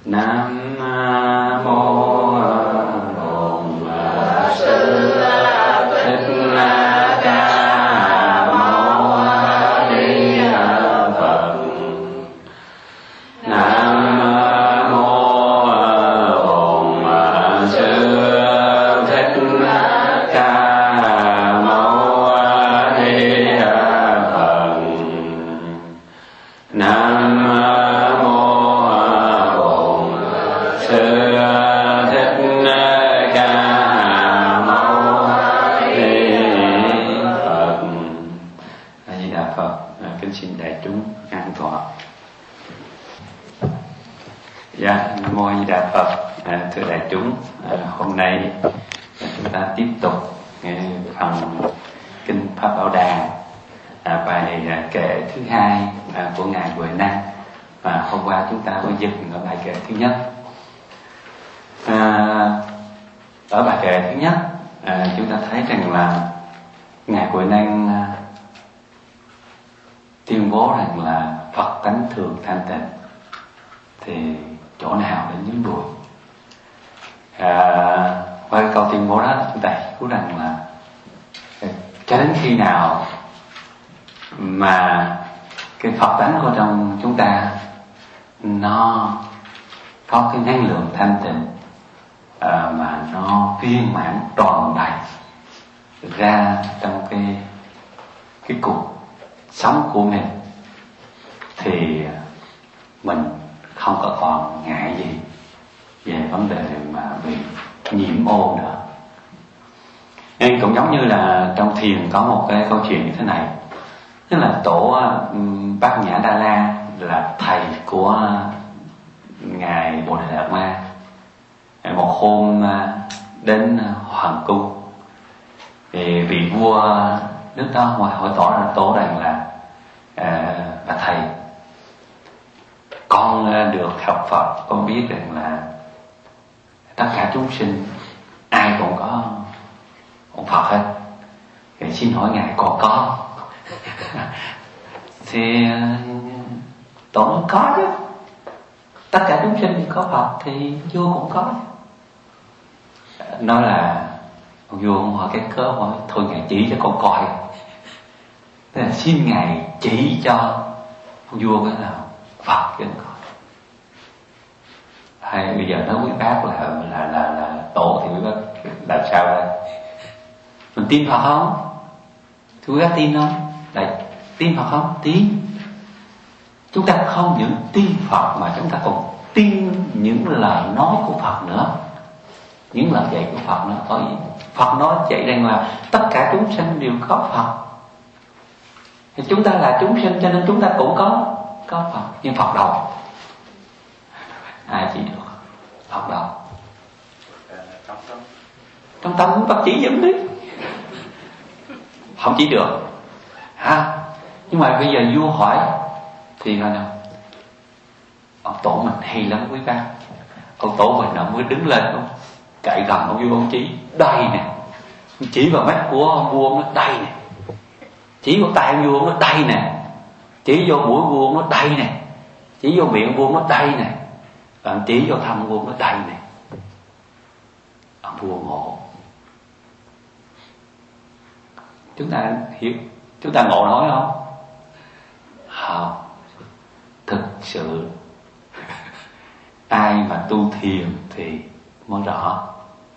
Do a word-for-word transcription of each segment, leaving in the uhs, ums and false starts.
Nam mô Bổn Sư Thích Ca Mâu Ni Phật. Nam mô Bổn Sư Thích Ca Mâu Ni Phật. Nam xin đại chúng an tọa. Dạ, Nam mô A Di Đà Phật. À, thưa đại chúng, à, hôm nay chúng ta tiếp tục nghe phần kinh Pháp Bảo Đà, à, bài à, kệ thứ hai à, của ngài Huệ Năng. Và hôm qua chúng ta mới dừng ở bài kệ thứ nhất. À, ở bài kệ thứ nhất, à, chúng ta thấy rằng là ngài Huệ Năng à, tuyên bố rằng là Phật tánh thường thanh tịnh, thì chỗ nào để nhấn đuổi. À, qua câu tuyên bố đó chúng ta hiểu rằng là cho đến khi nào mà cái Phật tánh của trong chúng ta nó có cái năng lượng thanh tịnh, à, mà nó viên mãn tròn đầy ra trong cái cái cuộc sống của mình, thì mình không có còn ngại gì về vấn đề mà bị nhiễm ô nữa. Nên cũng giống như là trong thiền có một cái câu chuyện như thế này, tức là tổ Bát Nhã Đa La là thầy của ngài Bồ Đề Đạt Ma. Một hôm đến hoàng cung thì vị vua nước đó hỏi tỏ ra tổ rằng là à, bà thầy, con được học Phật, con biết rằng là tất cả chúng sinh ai cũng có ông Phật hết. Thì xin hỏi ngài con có? Thì tổ nói có chứ, tất cả chúng sinh thì có Phật thì vua cũng có. Nói là ông vua không hỏi cái cớ, hỏi thôi ngài chỉ cho con coi. Thế là xin ngài chỉ cho ông vua cái nào Phật cho con. Hay bây giờ nói quý bác là là là, là tổ thì quý bác làm sao đây? Mình tin Phật không? Thì quý bác tin không? Lại tin Phật không? Tin. Chúng ta không những tin Phật mà chúng ta còn tin những lời nói của Phật nữa, những lời dạy của Phật nữa. Bởi Phật nói dạy rằng là tất cả chúng sinh đều có Phật. Thì chúng ta là chúng sinh cho nên chúng ta cũng có có Phật, nhưng Phật đâu? Ai chỉ được? Phật đâu? Trong tâm bác chỉ giùm đi. Không chỉ được ha. Nhưng mà bây giờ vua hỏi thì nói nào, ông tổ mình hay lắm quý bác. Ông tổ mình nó mới đứng lên, ông cậy gần ông vua, ông chỉ đây nè, chỉ vào mắt của ông vua nó đây nè, chỉ vào tay ông vua nó đây nè, chỉ vô mũi vua nó đây nè, chỉ vô miệng vua nó đây nè, và chỉ vô thăm vua nó đây nè. Ông vua ngộ. Chúng ta hiểu, chúng ta ngộ nói không? Không. Thực sự ai mà tu thiền thì mới rõ.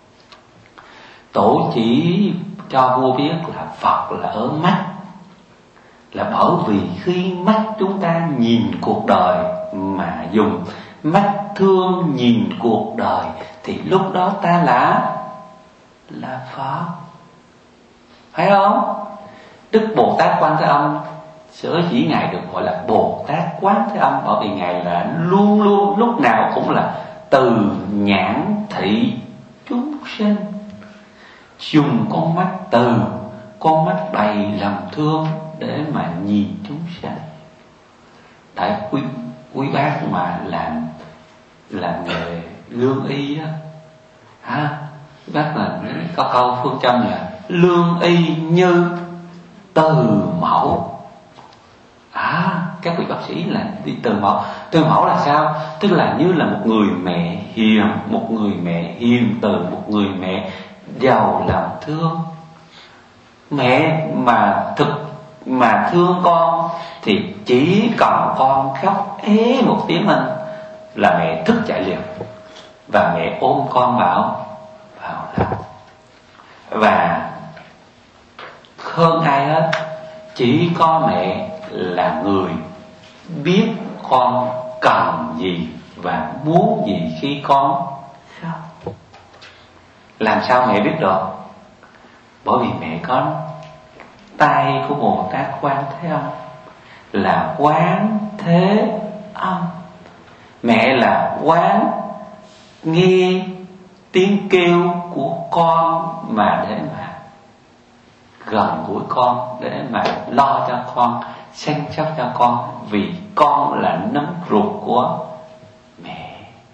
Tổ chỉ cho vua biết là Phật là ở mắt, là bởi vì khi mắt chúng ta nhìn cuộc đời mà dùng mắt thương nhìn cuộc đời thì lúc đó ta là là Phật, phải không? Đức Bồ Tát Quan Thế Âm sở dĩ ngài được gọi là Bồ Tát Quán Thế Âm bởi vì ngài là luôn luôn lúc nào cũng là từ nhãn thị chúng sinh, dùng con mắt từ con mắt đầy lòng thương để mà nhìn chúng sinh. Tại quý quý bác mà làm làm nghề lương y á, ha, bác là có câu phương châm là lương y như từ mẫu. À, các vị bác sĩ là đi từ mẫu. Từ mẫu là sao? Tức là như là một người mẹ hiền, một người mẹ hiền từ, một người mẹ giàu lòng thương. Mẹ mà thực mà thương con thì chỉ cần con khóc ế một tiếng lên là mẹ thức dậy liền, và mẹ ôm con vào vào lòng. Và hơn ai hết, chỉ có mẹ là người biết con cần gì và muốn gì khi con khóc. Làm sao mẹ biết được? Bởi vì mẹ có tay của Bồ Tát Quán Thế Âm, là Quán Thế Âm. Mẹ là quán nghe tiếng kêu của con mà để mà gần gũi con, để mà lo cho con, săn sóc cho con, vì con là nấm ruột của mẹ.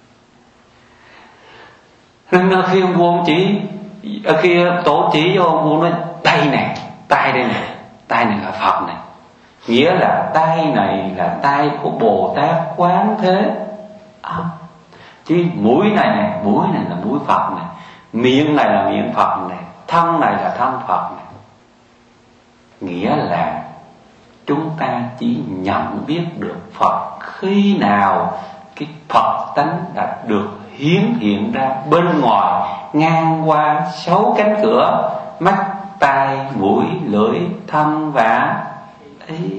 Nên khi ông vua chỉ khi tổ chỉ vô ông vua nói tay này, tay đây này, tay này là Phật này, nghĩa là tay này là tay của Bồ Tát Quán Thế Âm. Chứ mũi này này, mũi này là mũi Phật này, miệng này là miệng Phật này, thân này là thân Phật này. Nghĩa là chúng ta chỉ nhận biết được Phật khi nào cái Phật tánh đã được hiến hiện ra bên ngoài, ngang qua sáu cánh cửa mắt, tai, mũi, lưỡi, thân và ý.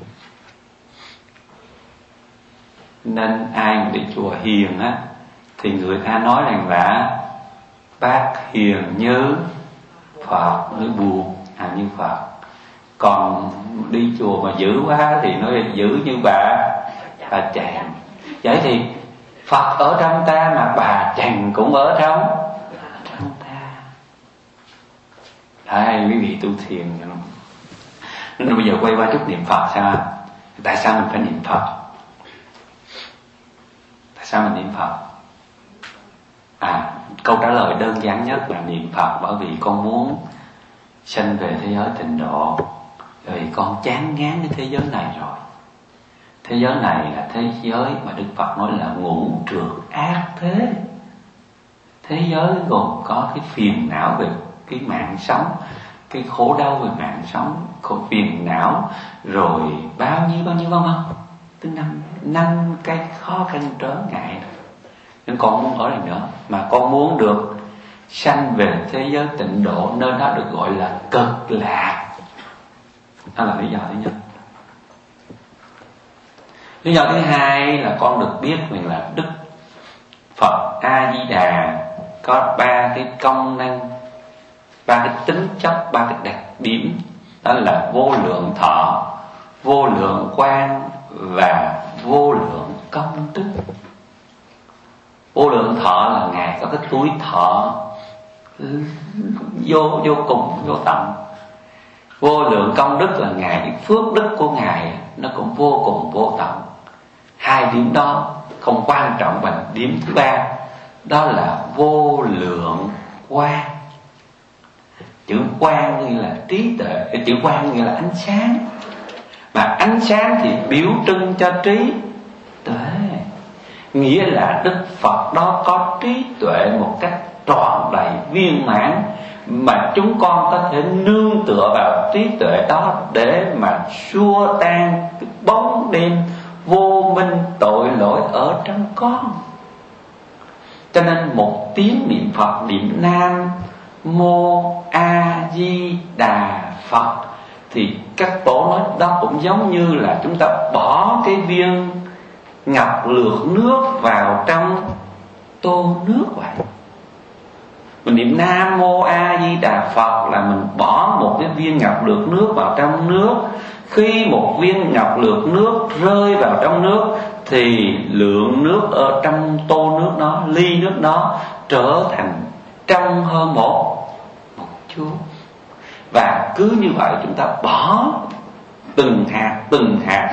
Nên ai mà đi chùa hiền á thì người ta nói rằng là bác hiền như Phật, như buồn à như Phật. Còn đi chùa mà dữ quá thì nói dữ như bà bà chàng. Vậy thì Phật ở trong ta mà bà chàng cũng ở trong trong ta. Đây quý vị tu thiền. Nên bây giờ quay qua chút niệm Phật sao? Tại sao mình phải niệm Phật? Tại sao mình niệm Phật? À, câu trả lời đơn giản nhất là niệm Phật bởi vì con muốn sanh về thế giới tịnh độ. Bởi vì con chán ngán cái thế giới này rồi. Thế giới này là thế giới mà Đức Phật nói là ngũ trược ác thế. Thế giới gồm có cái phiền não về cái mạng sống, cái khổ đau về mạng sống, khổ phiền não, rồi bao nhiêu bao nhiêu vân vân, tới năm năm cái khó khăn trở ngại. Nên con muốn ở đây nữa, mà con muốn được sanh về thế giới tịnh độ, nơi đó được gọi là cực lạc. Đó là lý do thứ nhất. Lý do thứ hai là con được biết mình là Đức Phật A Di Đà có ba cái công năng, ba cái tính chất, ba cái đặc điểm, đó là vô lượng thọ, vô lượng quan và vô lượng công đức. Vô lượng thọ là Ngài có cái tuổi thọ vô vô cùng vô tận. Vô lượng công đức là Ngài, cái phước đức của Ngài nó cũng vô cùng vô tận. Hai điểm đó không quan trọng bằng điểm thứ ba, đó là vô lượng quang. Chữ quang nghĩa là trí tuệ, chữ quang nghĩa là ánh sáng. Mà ánh sáng thì biểu trưng cho trí tuệ, nghĩa là Đức Phật đó có trí tuệ một cách trọn đầy viên mãn, mà chúng con có thể nương tựa vào trí tuệ đó để mà xua tan cái bóng đêm vô minh tội lỗi ở trong con. Cho nên một tiếng niệm Phật, niệm Nam Mô A Di Đà Phật, thì các tổ nói đó cũng giống như là chúng ta bỏ cái viên ngọc lược nước vào trong tô nước vậy. Mình niệm Nam Mô A Di Đà Phật là mình bỏ một cái viên ngọc lược nước vào trong nước. Khi một viên ngọc lược nước rơi vào trong nước thì lượng nước ở trong tô nước đó, ly nước đó trở thành trong hơn một một chút. Và cứ như vậy chúng ta bỏ từng hạt từng hạt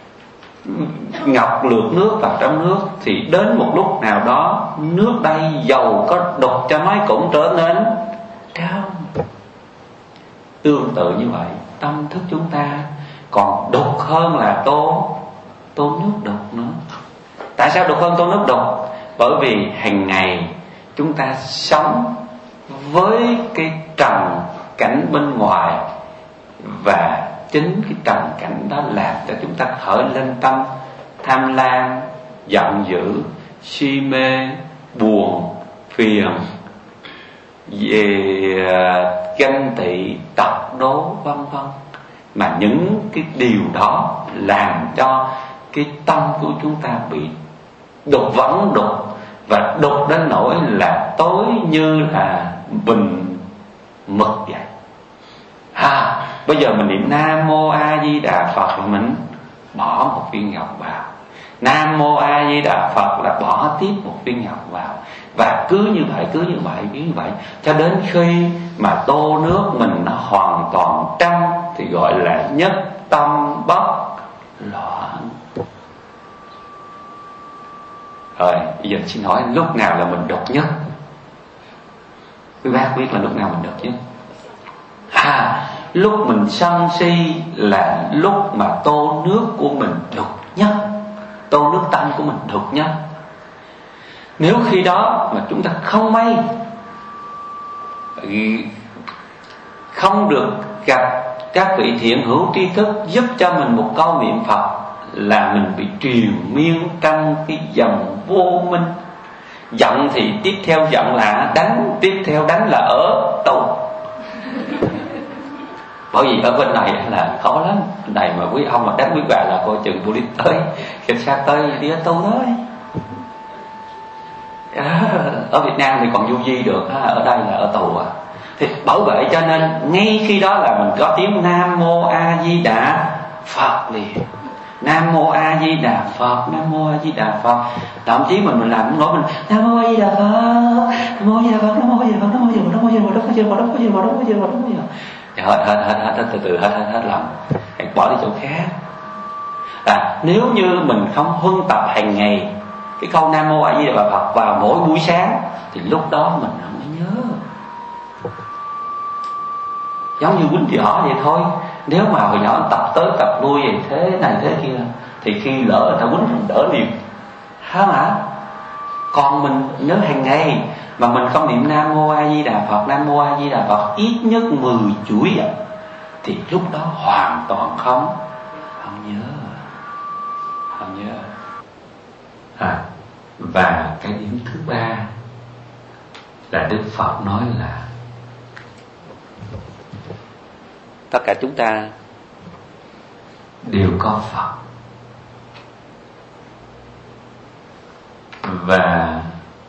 ngọc lược nước vào trong nước, thì đến một lúc nào đó nước đây dầu có đục cho mấy cũng trở nên trong. Tương tự như vậy, tâm thức chúng ta còn đục hơn là tô tô nước đục nữa. Tại sao đục hơn tô nước đục? Bởi vì hàng ngày chúng ta sống với cái trần cảnh bên ngoài, và chính cái trần cảnh đó làm cho chúng ta khởi lên tâm tham lam, giận dữ, si mê, buồn, phiền, về ganh tị, tật đố, vân vân. Mà những cái điều đó làm cho cái tâm của chúng ta bị đục vẫn đục, và đục đến nỗi là tối như là bình mực vậy. À, bây giờ mình niệm Nam Mô A Di Đà Phật là mình bỏ một viên ngọc vào, Nam Mô A Di Đà Phật là bỏ tiếp một viên ngọc vào, và cứ như vậy, cứ như vậy, cứ như vậy cho đến khi mà tô nước mình nó hoàn toàn trong thì gọi là nhất tâm bất loạn. Rồi bây giờ xin hỏi lúc nào là mình độc nhất? Quý bác biết là lúc nào mình độc nhất? À, lúc mình sân si là lúc mà tô nước của mình đục nhất, tô nước tâm của mình đục nhất. Nếu khi đó mà chúng ta không may không được gặp các vị thiện hữu tri thức giúp cho mình một câu niệm Phật, là mình bị triền miên trong cái dòng vô minh. Giận thì tiếp theo giận là đánh, tiếp theo đánh là ở tù. Bởi vì ở bên này là khó lắm, bên này mà quý ông mà đánh quý bà là coi chừng police tới, cảnh sát tới đi ở tù thôi. Ở Việt Nam thì còn du di được, ở đây là ở tù à. Thì bởi vậy cho nên ngay khi đó là mình có tiếng Nam Mô A Di Đà Phật liền. Nam Mô A Di Đà Phật, Nam Mô A Di Đà Phật. Thậm chí mình mình làm nói mình Nam Mô A Di Đà Phật, Nam Mô A Di Đà Phật, Nam Mô A Di Đà Phật, Nam Mô A Di Đà Phật, Nam Mô A Di Đà Phật, Nam Mô A Di Đà Phật, Nam Mô A Di Đà Phật, Nam Mô A Di Đà Phật, Nam Mô A Di Đà Phật. Hết hết hết hết hết từ từ hết hết hết lòng, hãy bỏ đi chỗ khác. À, nếu như mình không huân tập hàng ngày cái câu Nam Mô A Di Đà Phật vào mỗi buổi sáng thì lúc đó mình không có nhớ. Giống như quýnh võ vậy thôi. Nếu mà hồi nhỏ tập tới tập lui vậy thế này thế kia thì khi lỡ người ta quýnh mình đỡ liền, hả hả? Còn mình nhớ hàng ngày mà mình không niệm Nam Mô A Di Đà Phật, Nam Mô A Di Đà Phật ít nhất mười chuỗi vậy, thì lúc đó hoàn toàn không không nhớ, không nhớ. À, và cái điểm thứ ba là Đức Phật nói là tất cả chúng ta đều có Phật, và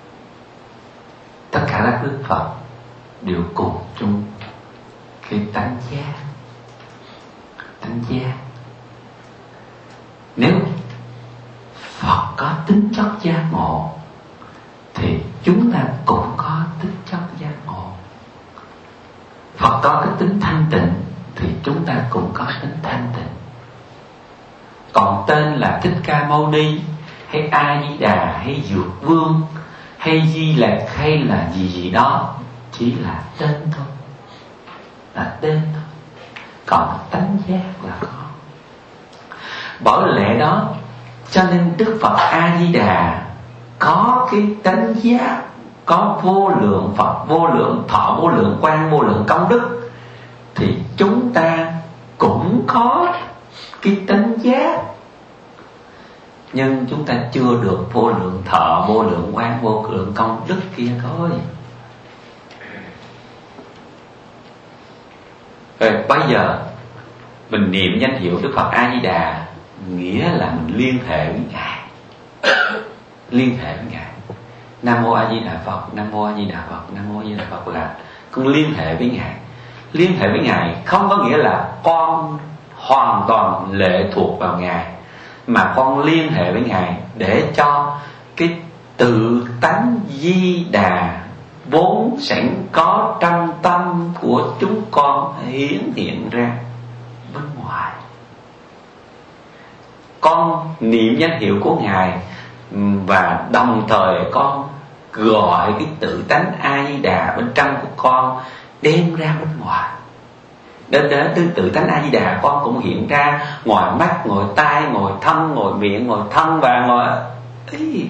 tất cả các Đức Phật đều cùng chung cái tánh giác. Tánh giác, nếu Phật có tính chất giác ngộ thì chúng ta cũng có tính chất giác ngộ. Phật có cái tính thanh tịnh thì chúng ta cũng có tính thanh tịnh. Còn tên là Thích Ca Mâu Ni hay A Di Đà hay Dược Vương hay Di Lặc hay là gì gì đó chỉ là tên thôi, là tên thôi. Còn tánh giác là có. Bởi lẽ đó cho nên Đức Phật A Di Đà có cái tánh giác, có vô lượng Phật, vô lượng thọ, vô lượng quan, vô lượng công đức, thì chúng ta cũng có cái tánh giác, nhưng chúng ta chưa được vô lượng thọ, vô lượng quan, vô lượng công đức kia thôi. Rồi bây giờ mình niệm danh hiệu Đức Phật A Di Đà, nghĩa là mình liên hệ với Ngài. Liên hệ với Ngài. Nam Mô A Di Đà Phật, Nam Mô A Di Đà Phật, Nam Mô A Di Đà Phật là con liên hệ với Ngài. Liên hệ với Ngài không có nghĩa là con hoàn toàn lệ thuộc vào Ngài, mà con liên hệ với Ngài để cho cái tự tánh Di Đà vốn sẵn có trong tâm của chúng con hiển hiện ra bên ngoài. Con niệm danh hiệu của Ngài và đồng thời con gọi cái tự tánh A Di Đà bên trong của con đem ra bên ngoài. Đến đến từ tự tánh A Di Đà con cũng hiện ra ngoài mắt, ngoài tai, ngoài thân, ngoài miệng, ngoài thân và ngoài ý.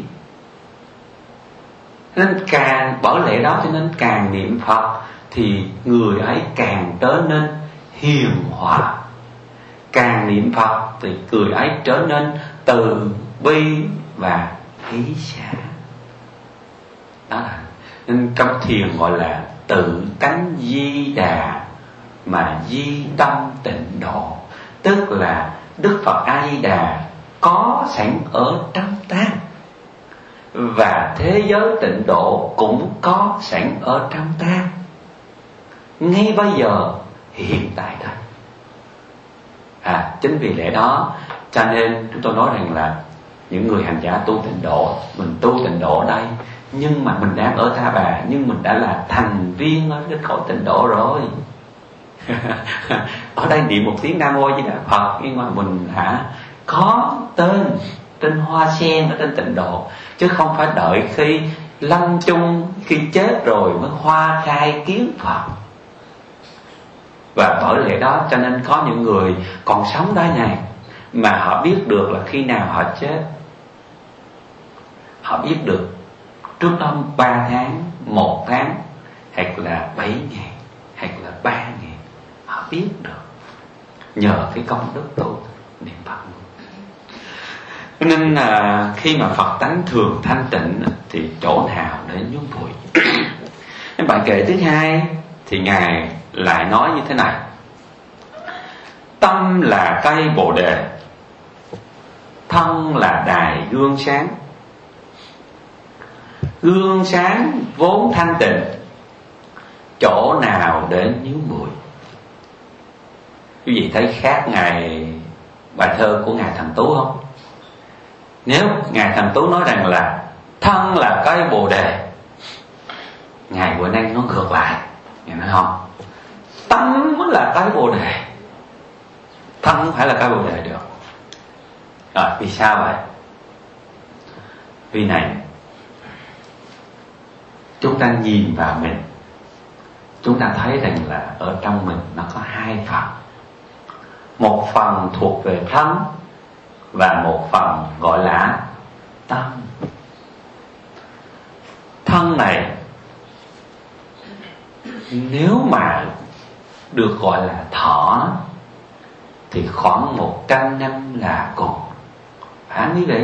Nên càng bởi lẽ đó cho nên càng niệm Phật thì người ấy càng trở nên hiền hòa. Càng niệm Phật thì người ấy trở nên từ bi và hỷ xả. Đó là nên trong thiền gọi là tự tánh di đà mà di tâm tịnh độ. Tức là Đức Phật A Di Đà có sẵn ở trong ta, và thế giới tịnh độ cũng có sẵn ở trong ta, ngay bây giờ hiện tại đây. À, chính vì lẽ đó cho nên chúng tôi nói rằng là những người hành giả tu tịnh độ, mình tu tịnh độ đây, nhưng mà mình đang ở Ta Bà, nhưng mình đã là thành viên ở cái cõi tịnh độ rồi. Ở đây niệm một tiếng Nam Mô Di Đà Phật, nhưng mà mình hả có tên trên hoa sen ở trên tịnh độ, chứ không phải đợi khi lâm chung, khi chết rồi mới hoa khai kiến Phật. Và bởi lẽ đó cho nên có những người còn sống đây này mà họ biết được là khi nào họ chết. Họ biết được trước đó ba tháng, một tháng, hoặc là bảy ngày, hoặc là ba ngày. Họ biết được nhờ cái công đức tu niệm Phật. Nên là khi mà Phật tánh thường thanh tịnh thì chỗ nào để nhúng bụi. Cái bài kệ thứ hai thì Ngài lại nói như thế này: tâm là cây Bồ Đề, thân là đài gương sáng. Gương sáng vốn thanh tịnh, chỗ nào để nhúng bụi. Quý vị thấy khác Ngài bài thơ của Ngài Thần Tú không? Nếu Ngài Thần Tú nói rằng là thân là cây Bồ Đề, Ngài bữa nay nó ngược lại. Ngài nói không, tâm mới là cây Bồ Đề, thân không phải là cây Bồ Đề được. Rồi vì sao vậy? Vì này, chúng ta nhìn vào mình, chúng ta thấy rằng là ở trong mình nó có hai phần. Một phần thuộc về thân và một phần gọi là tâm. Thân này nếu mà được gọi là thọ thì khoảng một trăm năm là cùng. Phải quý vị?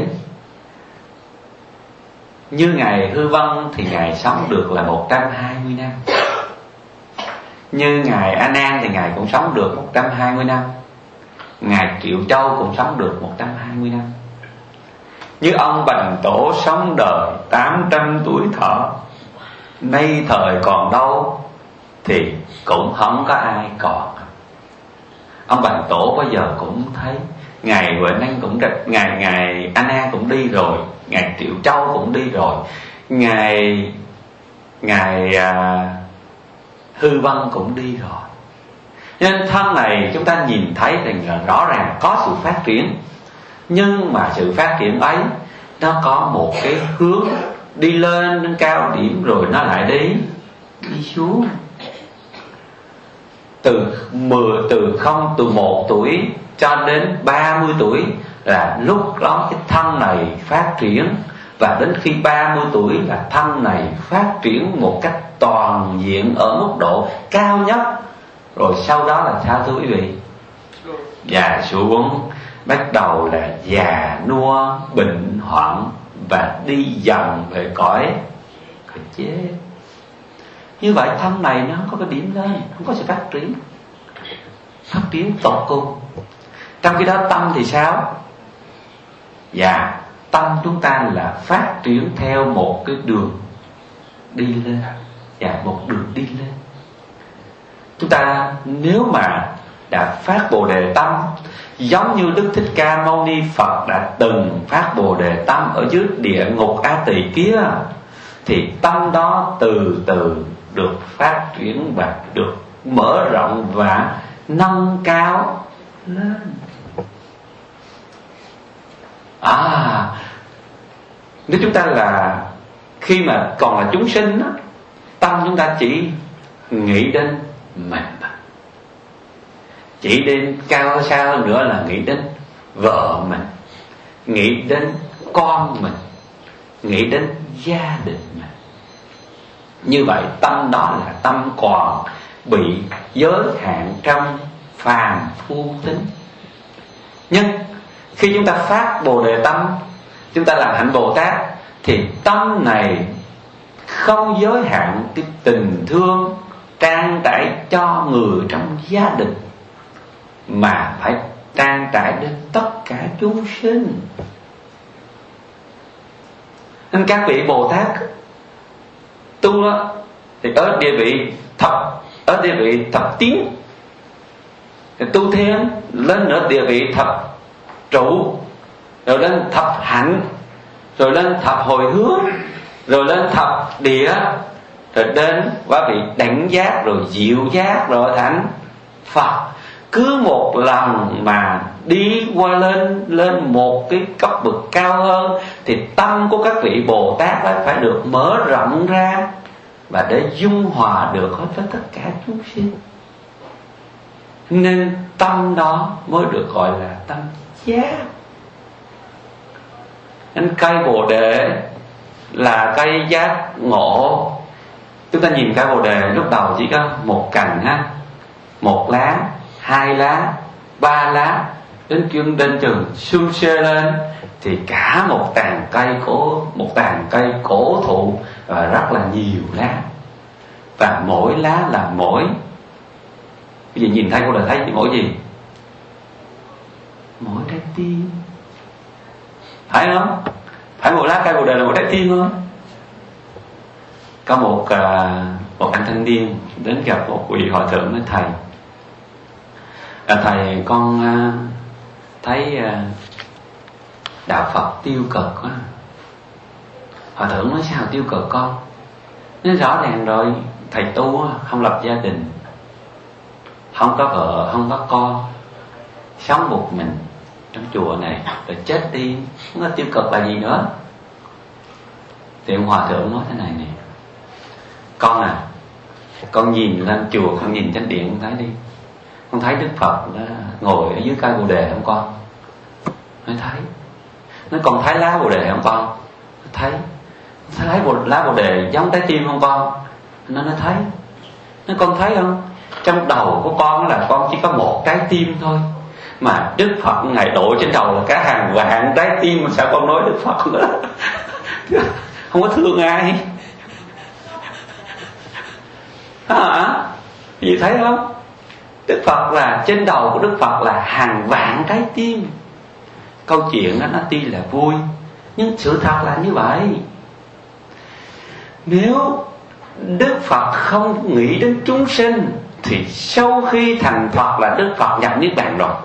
Như Ngài Hư Vân thì Ngài sống được là một trăm hai mươi năm. Như Ngài A Nan thì Ngài cũng sống được một trăm hai mươi năm. Ngài Triệu Châu cũng sống được một trăm hai mươi năm. Như ông Bành Tổ sống đời tám trăm tuổi thọ, nay thời còn đâu thì cũng không có ai còn. Ông Bành Tổ bây giờ cũng thấy Ngài Huệ Năng cũng đẹp, Ngài Ngài A Nan cũng đi rồi, Ngài Triệu Châu cũng đi rồi, Ngài Ngài à, Hư Vân cũng đi rồi. Nên thân này chúng ta nhìn thấy rằng là rõ ràng có sự phát triển, nhưng mà sự phát triển ấy nó có một cái hướng đi lên đến cao điểm rồi nó lại đi đi xuống. Từ mười từ không từ một tuổi cho đến ba mươi tuổi là lúc đó cái thân này phát triển, và đến khi ba mươi tuổi là thân này phát triển một cách toàn diện ở mức độ cao nhất. Rồi sau đó là sao thưa quý vị? Già xuống, bắt đầu là già nua, bệnh hoạn và đi dần về cõi cõi chết. Như vậy thân này nó không có cái điểm lên, không có sự phát triển, phát triển tột cùng. Trong khi đó tâm thì sao? Dạ, tâm chúng ta là phát triển theo một cái đường đi lên. Dạ, một đường đi lên. Chúng ta nếu mà đã phát Bồ Đề tâm, giống như Đức Thích Ca Mâu Ni Phật đã từng phát Bồ Đề tâm ở dưới địa ngục A Tỳ kia, thì tâm đó từ từ được phát triển và được mở rộng và nâng cao lên. À, nếu chúng ta là khi mà còn là chúng sinh đó, tâm chúng ta chỉ nghĩ đến mình, chỉ đến cao xa hơn nữa là nghĩ đến vợ mình, nghĩ đến con mình, nghĩ đến gia đình mà. Như vậy tâm đó là tâm còn bị giới hạn trong phàm phu tính. Nhưng khi chúng ta phát Bồ Đề tâm, chúng ta làm hạnh Bồ Tát, thì tâm này không giới hạn cái tình thương trang trải cho người trong gia đình, mà phải trang trải đến tất cả chúng sinh. Nên các vị Bồ Tát tu đó, thì ở địa vị thập, ở địa vị thập tiến, thì tu thêm lên nữa địa vị thập trụ, rồi lên thập hạnh, rồi lên thập hồi hướng, rồi lên thập địa, rồi đến quá vị đẳng giác, rồi diệu giác, rồi thành Phật. Cứ một lần mà đi qua lên lên một cái cấp bậc cao hơn, thì tâm của các vị Bồ Tát đó phải được mở rộng ra, và để dung hòa được hết với tất cả chúng sinh. Nên tâm đó mới được gọi là tâm giác. Nên cây Bồ Đề là cây giác ngộ. Chúng ta nhìn cây Bồ Đề lúc đầu chỉ có một cành ha, một lá, hai lá, ba lá, đến chân đến chừng sum xê lên thì cả một tàn cây cổ, một tàn cây cổ thụ, và rất là nhiều lá, và mỗi lá là mỗi. Bây giờ nhìn thấy Bồ Đề thấy mỗi gì? Mỗi trái tim, phải không? Phải một lá cây Bồ Đề là một trái tim không? Có một một anh thanh niên đến gặp một vị hòa thượng với thầy: à, thầy con thấy đạo Phật tiêu cực quá. Hòa thượng nói: sao tiêu cực con? Nói rõ ràng rồi, thầy tu không lập gia đình, không có vợ, không có con, sống một mình trong chùa này, rồi chết đi, không có tiêu cực là gì nữa. Thì ông hòa thượng nói thế này nè: con à, con nhìn lên chùa, con nhìn chánh điện, con thấy đi, con thấy Đức Phật ngồi ở dưới cây Bồ Đề không con? Nói thấy. Nói con thấy lá Bồ Đề không con? Thấy. Thấy lá Bồ, lá Bồ Đề giống trái tim không con? Nó nói thấy. Nói con thấy không? Trong đầu của con là con chỉ có một trái tim thôi, mà Đức Phật Ngài đội trên đầu là cả hàng vạn trái tim, mà sao con nói Đức Phật nữa? Không có thương ai hả? Vì thấy không? Đức Phật là trên đầu của Đức Phật là hàng vạn trái tim. Câu chuyện đó nó tuy là vui, nhưng sự thật là như vậy. Nếu Đức Phật không nghĩ đến chúng sinh, thì sau khi thành Phật là Đức Phật nhập Niết Bàn rồi.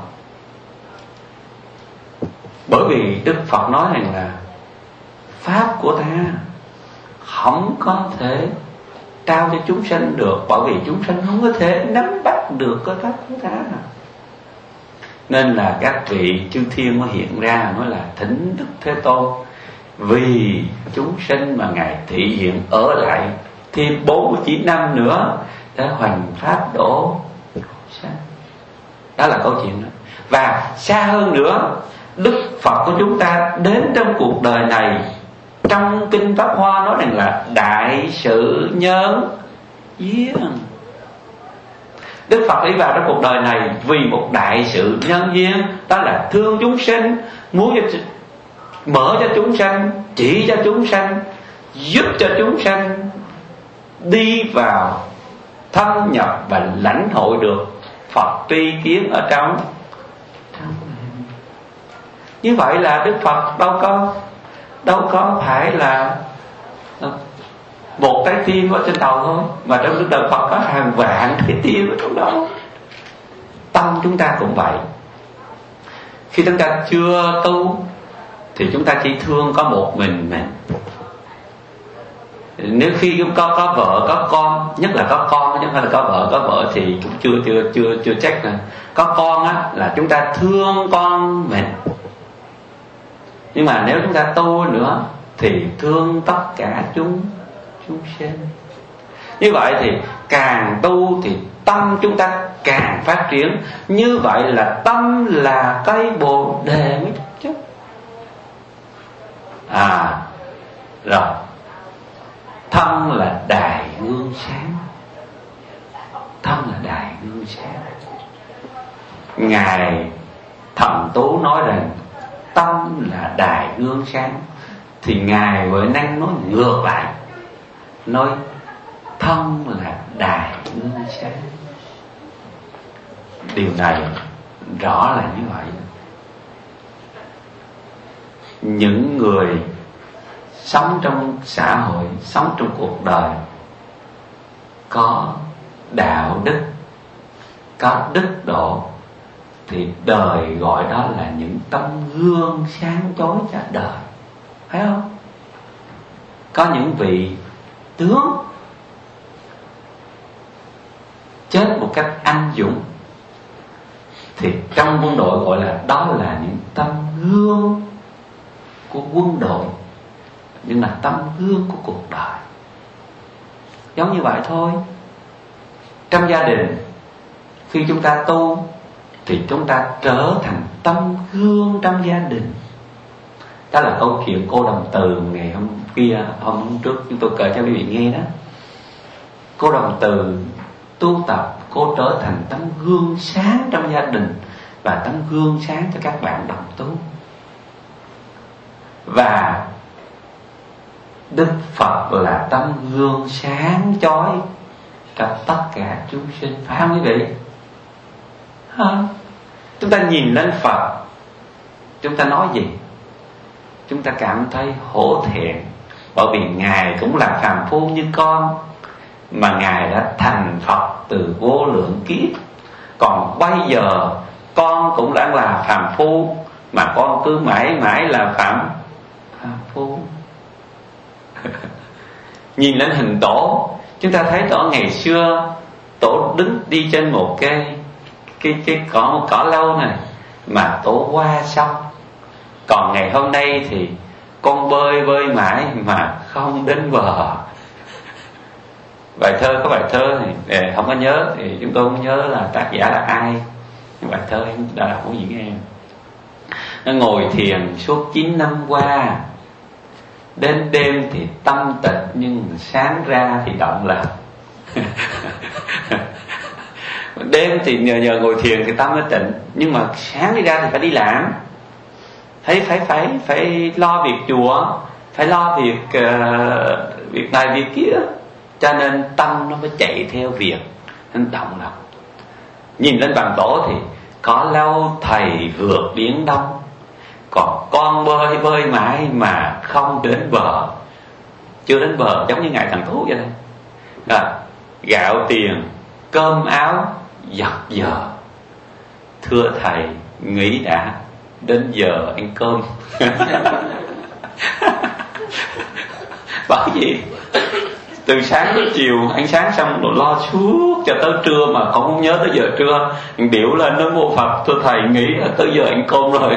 Bởi vì Đức Phật nói rằng là pháp của ta không có thể trao cho chúng sanh được, bởi vì chúng sanh không có thể nắm bắt được cái pháp của ta. Nên là các vị chư thiên mới hiện ra, nói là thỉnh Đức Thế Tôn vì chúng sinh mà Ngài thị hiện ở lại thêm bốn mươi chín năm nữa để hoành pháp độ sanh. Đó là câu chuyện đó. Và xa hơn nữa, Đức Phật của chúng ta đến trong cuộc đời này, trong Kinh Pháp Hoa nói rằng là đại sự nhân duyên. Đức Phật đi vào trong cuộc đời này vì một đại sự nhân duyên, đó là thương chúng sinh, muốn cho, mở cho chúng sanh, chỉ cho chúng sanh, giúp cho chúng sanh đi vào thâm nhập và lãnh hội được Phật tri kiến ở trong. Như vậy là Đức Phật đâu có đâu có phải là một trái tim ở trên đầu thôi, mà trong Đức Đời Phật có hàng vạn trái tim ở trong đó. Tâm chúng ta cũng vậy. Khi chúng ta chưa tu thì chúng ta chỉ thương có một mình mình. Nếu khi có có vợ có con, nhất là có con chứ không phải là có vợ có vợ thì cũng chưa chưa chưa chưa chắc nè. Có con á là chúng ta thương con mình. Nhưng mà nếu chúng ta tu nữa thì thương tất cả chúng chúng sinh. Như vậy thì càng tu thì tâm chúng ta càng phát triển. Như vậy là tâm là cây Bồ Đề mới chắc. À, Rồi, thân là đài gương sáng. Thân là đài gương sáng. Ngài Thần Tú nói rằng tâm là đài gương sáng, thì Ngài Huệ Năng nói ngược lại, nói thân là đài gương sáng. Điều này rõ là như vậy. Những người sống trong xã hội, sống trong cuộc đời có đạo đức, có đức độ, thì đời gọi đó là những tấm gương sáng chói cho đời, phải không? Có những vị tướng chết một cách anh dũng, thì trong quân đội gọi là đó là những tấm gương của quân đội, nhưng là tấm gương của cuộc đời. Giống như vậy thôi. Trong gia đình, khi chúng ta tu thì chúng ta trở thành tấm gương trong gia đình. Đó là câu chuyện cô Đồng Từ ngày hôm kia, hôm trước chúng tôi kể cho quý vị nghe đó. Cô Đồng Từ tu tập, cô trở thành tấm gương sáng trong gia đình và tấm gương sáng cho các bạn đồng tu. Và Đức Phật là tấm gương sáng chói cho tất cả chúng sinh, phải không quý vị? Không? Chúng ta nhìn lên Phật, chúng ta nói gì? Chúng ta cảm thấy hổ thẹn, bởi vì Ngài cũng là phàm phu như con, mà Ngài đã thành Phật từ vô lượng kiếp. Còn bây giờ con cũng đang là phàm phu, mà con cứ mãi mãi là phàm phàm phu. Nhìn lên hình Tổ, chúng ta thấy Tổ ngày xưa Tổ đứng đi trên một cái cái cái cỏ một cỏ lâu này mà Tổ qua sông. Còn ngày hôm nay thì con bơi bơi mãi mà không đến bờ. Bài thơ, có bài thơ này không có nhớ thì chúng tôi không nhớ là tác giả là ai, nhưng bài thơ em đã đọc của những em. Nó ngồi thiền suốt chín năm qua, đến đêm thì tâm tịch, nhưng sáng ra thì động lòng. Đêm thì nhờ nhờ ngồi thiền thì tâm nó tịnh, nhưng mà sáng đi ra thì phải đi làm, phải phải phải phải lo việc chùa, phải lo việc uh, việc này việc kia, cho nên tâm nó mới chạy theo việc, nên động lòng. Nhìn lên bàn Tổ thì có lâu thầy vượt biển đông, còn con bơi bơi mãi mà không đến bờ. Chưa đến bờ, giống như Ngài Thần Thú vậy đây. À, gạo tiền cơm áo giặt giờ, thưa thầy nghĩ đã, đến giờ ăn cơm. Bởi vì từ sáng tới chiều ăn sáng xong rồi lo suốt cho tới trưa mà không muốn nhớ tới giờ trưa, điệu lên nói mô Phật, thưa thầy nghĩ tới giờ ăn cơm rồi.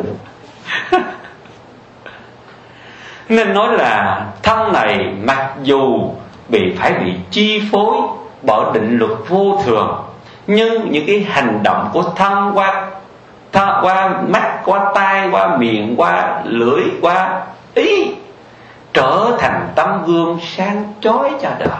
Nên nói là thân này mặc dù bị phải bị chi phối bởi định luật vô thường, nhưng những cái hành động của thân qua thân, qua mắt, qua tai, qua miệng, qua lưỡi, qua ý, trở thành tấm gương sáng chói cho đời.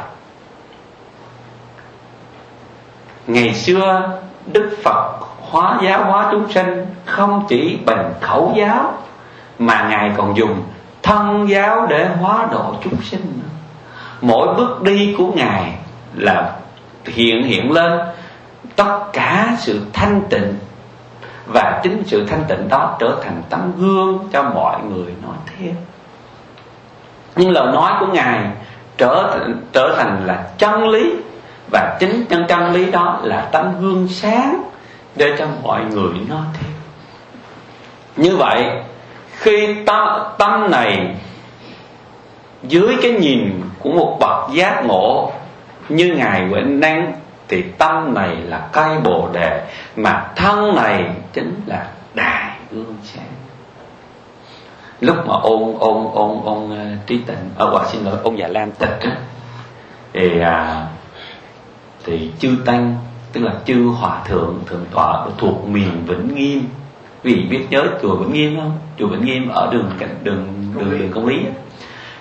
Ngày xưa Đức Phật hóa giáo hóa chúng sinh không chỉ bằng khẩu giáo, mà Ngài còn dùng thân giáo để hóa độ chúng sinh. Mỗi bước đi của Ngài là hiện hiện lên tất cả sự thanh tịnh, và chính sự thanh tịnh đó trở thành tấm gương cho mọi người nói theo. Nhưng lời nói của Ngài trở trở thành là chân lý, và chính chân chân lý đó là tấm gương sáng để cho mọi người nói theo. Như vậy, khi tâm, tâm này dưới cái nhìn của một bậc giác ngộ như Ngài Huệ Năng, thì tâm này là cây Bồ Đề, mà thân này chính là đài gương sáng. Lúc mà ôn ôn ôn ôn uh, Trí Tịnh, ở uh, xin lỗi ôn Dạ Lam tịch á, thì uh, thì chư tăng, tức là chư hòa thượng thượng tọa thuộc miền Vĩnh Nghiêm. Vì biết nhớ chùa Vĩnh Nghiêm không? Chùa Vĩnh Nghiêm ở đường đường đường, đường Công Lý á.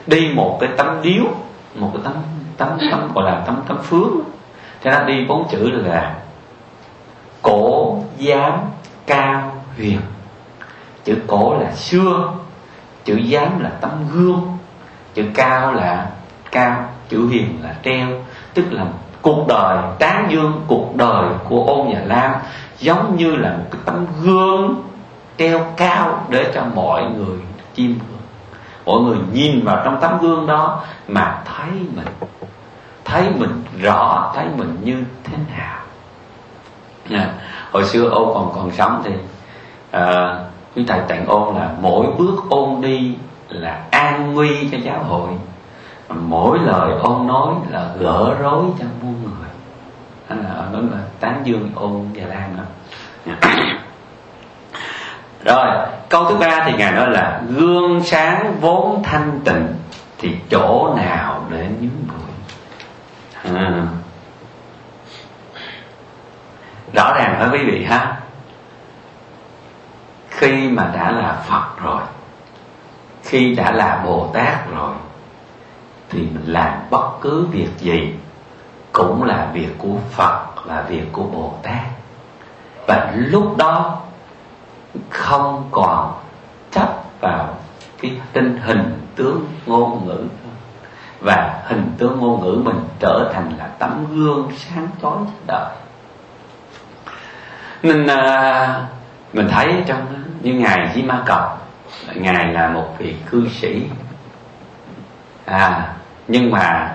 đi một cái tấm điếu, một cái tấm tấm tấm gọi là tấm tấm phướng, cho nó đi bốn chữ là cổ giám cao huyền. Chữ cổ là xưa, chữ giám là tấm gương, chữ cao là cao, chữ huyền là treo. Tức là cuộc đời tán dương, cuộc đời của Ôn Và Lam giống như là một cái tấm gương treo cao để cho mọi người chiêm ngưỡng. Mọi người nhìn vào trong tấm gương đó mà thấy mình, thấy mình rõ, thấy mình như thế nào. À, hồi xưa Ôn còn còn sống thì à, quý thầy Tạng Ôn là mỗi bước Ôn đi là an nguy cho giáo hội, mỗi lời Ôn nói là gỡ rối cho muôn người. Đó là, đó là tán dương Ôn Và Lam đó. Rồi câu thứ ba thì Ngài nói là gương sáng vốn thanh tịnh thì chỗ nào để nhúng bụi. À, rõ ràng hả quý vị ha, khi mà đã là Phật rồi, khi đã là Bồ Tát rồi, thì mình làm bất cứ việc gì cũng là việc của Phật, là việc của Bồ Tát. Và lúc đó không còn chấp vào cái tinh hình tướng ngôn ngữ, và hình tướng ngôn ngữ mình trở thành là tấm gương sáng chói cho đời. Nên à, mình thấy trong như ngài Di Ma Cập, ngài là một vị cư sĩ, à nhưng mà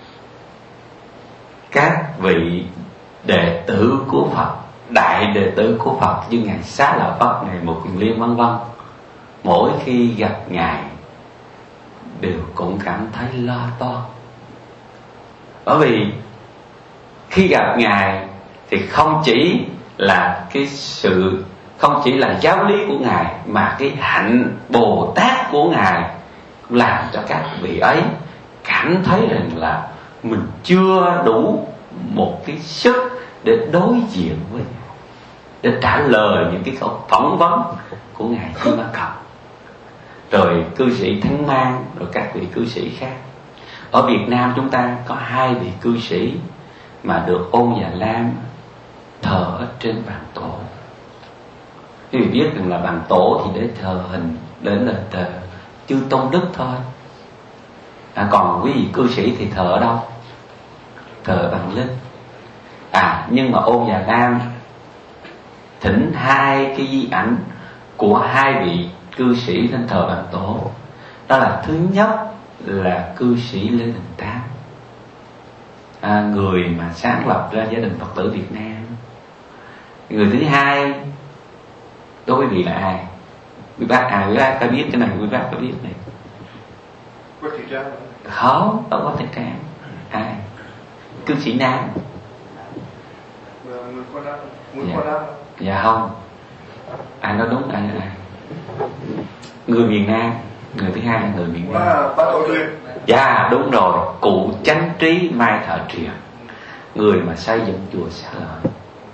các vị đệ tử của Phật, đại đệ tử của Phật như ngài Xá Lợi Phất, ngài Mục Kiền Liên vân vân, mỗi khi gặp ngài đều cũng cảm thấy lo toan. Bởi vì khi gặp ngài thì không chỉ là cái sự, không chỉ là giáo lý của ngài, mà cái hạnh Bồ Tát của ngài làm cho các vị ấy cảm thấy rằng là mình chưa đủ một cái sức để đối diện với ngài, để trả lời những cái câu phỏng vấn của ngài Di Ma Cập, rồi cư sĩ Thánh Mang, rồi các vị cư sĩ khác. Ở Việt Nam chúng ta có hai vị cư sĩ mà được Ôn Và Lam thờ ở trên bàn tổ. Quý vị biết rằng là bàn tổ thì để thờ hình, đến là thờ chư Tôn Đức thôi. À, còn quý vị cư sĩ thì thờ ở đâu? Thờ bằng linh. À, nhưng mà Ôn Và Lam thỉnh hai cái di ảnh của hai vị cư sĩ lên thờ bàn tổ. Đó là thứ nhất là cư sĩ Lê Đình Tám, à, người mà sáng lập ra gia đình Phật tử Việt Nam. Người thứ hai đối với vị là ai? Quý bác à, quý bác có biết cái này, quý bác có biết này? Quách Thị Trang. Không, đâu có Thị Trang. Ai? Cư sĩ Nam. Người Khoa Nam. Người Dạ. Khoa Nam. Dạ không. Ai nói đúng, ai nói ai? Người miền Nam. Người thứ hai là người miền Nam. À, Bác Tổ Truyền. Dạ đúng rồi, cụ Chánh Trí Mai Thọ Truyền, người mà xây dựng chùa Xá Lợi.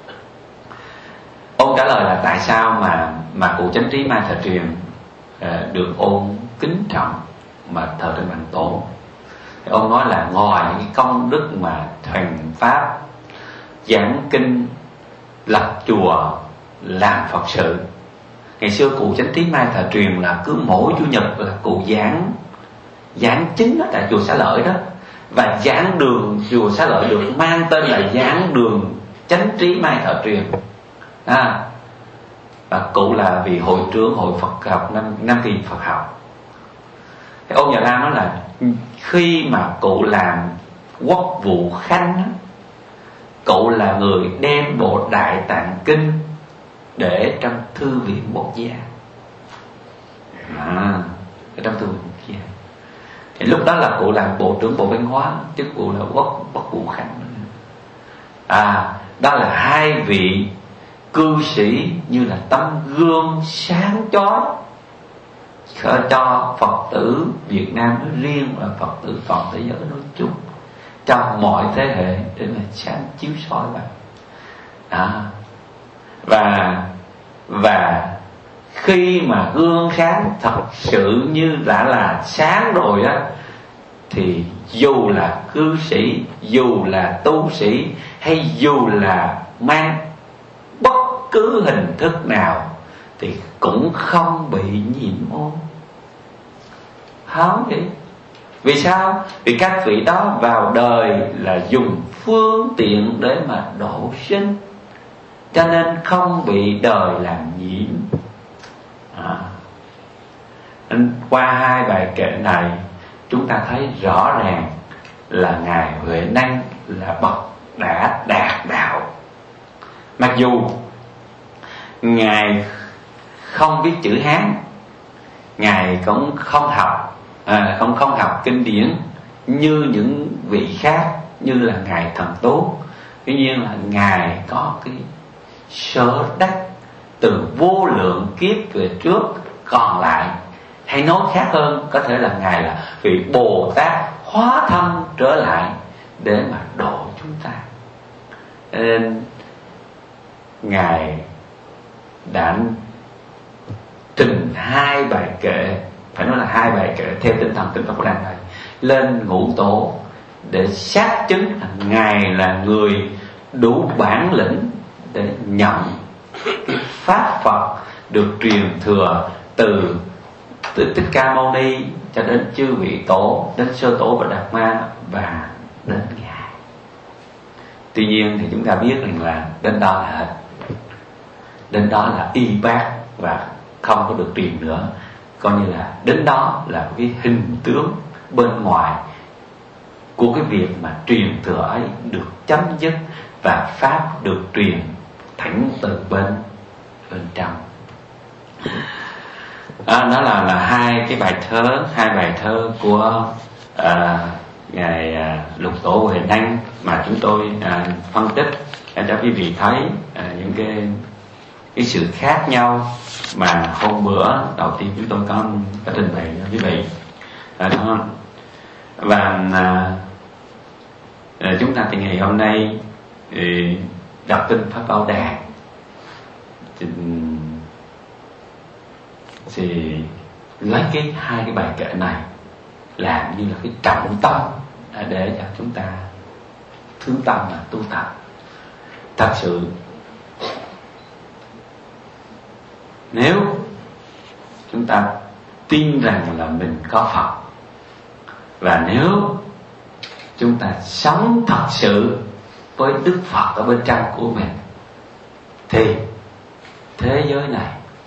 Ông trả lời là tại sao mà mà cụ Chánh Trí Mai Thọ Truyền uh, được Ôn kính trọng mà thờ trên bàn tổ. Thì ông nói là ngoài những cái công đức mà truyền pháp, giảng kinh, lập chùa, làm Phật sự. Ngày xưa cụ Chánh Trí Mai Thọ Truyền là cứ mỗi chủ nhật là cụ giảng giảng chính đó tại chùa Xá Lợi đó, và giảng đường chùa Xá Lợi được mang tên là giảng đường Chánh Trí Mai Thọ Truyền. À, và cụ là vị hội trưởng hội Phật học Nam, Nam Kỳ Phật học. Thì ông Nhà Lam nói là khi mà cụ làm quốc vụ khanh, cụ là người đem bộ Đại Tạng Kinh để trong thư viện quốc gia. À, ở trong thư viện quốc gia. Thì lúc đó là cụ làm bộ trưởng bộ văn hóa, chứ cụ là quốc quốc vụ khanh. À, đó là hai vị cư sĩ như là tấm gương sáng chói cho Phật tử Việt Nam nói riêng và Phật tử toàn thế giới nói chung, trong mọi thế hệ để mà sáng chiếu soi vào. Đó. Và và khi mà gương sáng thật sự như đã là sáng rồi á, thì dù là cư sĩ, dù là tu sĩ, hay dù là mang bất cứ hình thức nào thì cũng không bị nhiễm ô. Không vậy. Vì sao? Vì các vị đó vào đời là dùng phương tiện để mà độ sinh, cho nên không bị đời làm nhiễm. à. Qua hai bài kệ này chúng ta thấy rõ ràng là Ngài Huệ Năng là bậc đã đạt đạo. Mặc dù Ngài không biết chữ Hán, Ngài cũng không học à, không không học kinh điển như những vị khác, như là Ngài Thần Tú. Tuy nhiên là Ngài có cái sở đắc từ vô lượng kiếp về trước còn lại. Hay nói khác hơn, có thể là Ngài là vị Bồ Tát hóa thân trở lại để mà độ chúng ta. Nên Ngài đã trình hai bài kệ, phải nói là hai bài kệ theo tinh thần Kinh Pháp Cú Đàm này lên Ngũ Tổ, để xác chứng là Ngài là người đủ bản lĩnh để nhận cái pháp Phật được truyền thừa từ từ Thích Ca Mâu Ni cho đến chư vị tổ, đến Sơ Tổ và Đạt Ma và đến Ngài. Tuy nhiên thì chúng ta biết rằng là đến đó là hết, đến đó là y bác và không có được truyền nữa. Coi như là đến đó là cái hình tướng bên ngoài của cái việc mà truyền thừa ấy được chấm dứt, và pháp được truyền thẳng từ bên bên trong. À, đó là là hai cái bài thơ, hai bài thơ của à, ngài à, Lục Tổ Huệ Năng mà chúng tôi à, phân tích để cho quý vị thấy à, những cái cái sự khác nhau mà hôm bữa đầu tiên chúng tôi có có trình bày cho quý vị. À, đó. Và à, à, chúng ta thì ngày hôm nay thì đọc kinh Pháp Bảo Đàn thì, thì lấy cái hai cái bài kệ này làm như là cái trọng tâm để cho chúng ta thương tâm và tu tập. Thật sự nếu chúng ta tin rằng là mình có Phật, và nếu chúng ta sống thật sự với Đức Phật ở bên trong của mình, thì thế giới này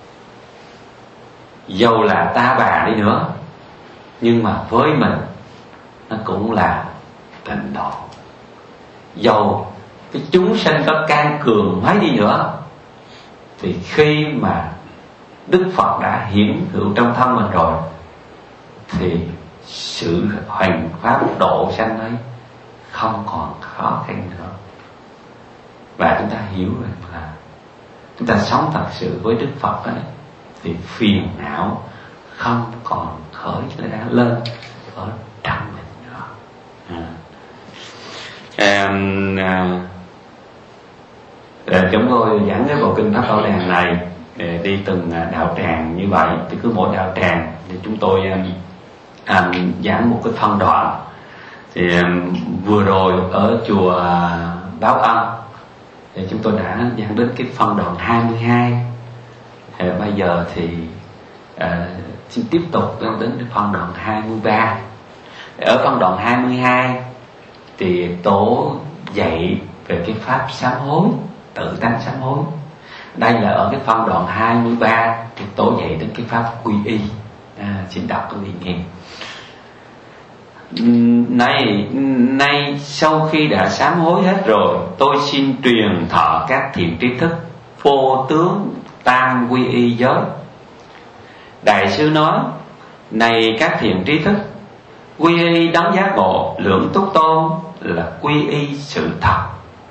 dầu là ta bà đi nữa, nhưng mà với mình nó cũng là tịnh độ. Dầu cái chúng sanh có can cường mấy đi nữa, thì khi mà Đức Phật đã hiển hữu trong thân mình rồi, thì sự hoành pháp độ sanh ấy không còn khó khăn nữa. Và chúng ta hiểu rằng là chúng ta sống thật sự với Đức Phật ấy, thì phiền não không còn khởi lên ở trong mình nữa. À. À, à, chúng tôi giảng cái bộ kinh Pháp Bảo Đàn này đi từng đạo tràng như vậy, thì cứ mỗi đạo tràng thì chúng tôi à, giảng một cái phân đoạn. Thì à, vừa rồi ở chùa Báo Ân thì chúng tôi đã giảng đến cái phân đoạn hai mươi hai. Thì bây giờ thì à, xin tiếp tục đến cái phân đoạn hai mươi ba. Ở phân đoạn hai mươi hai thì tổ dạy về cái pháp sám hối, tự tánh sám hối. Đây là ở cái phân đoạn hai mươi ba thì tổ dạy đến cái pháp quy y. À, xin đọc quý vị nghe. Này, nay sau khi đã sám hối hết rồi, tôi xin truyền thọ các thiện tri thức vô tướng tam quy y giới. Đại sư nói: này các thiện tri thức, quy y đấng giác ngộ lưỡng túc tôn là quy y sự thật.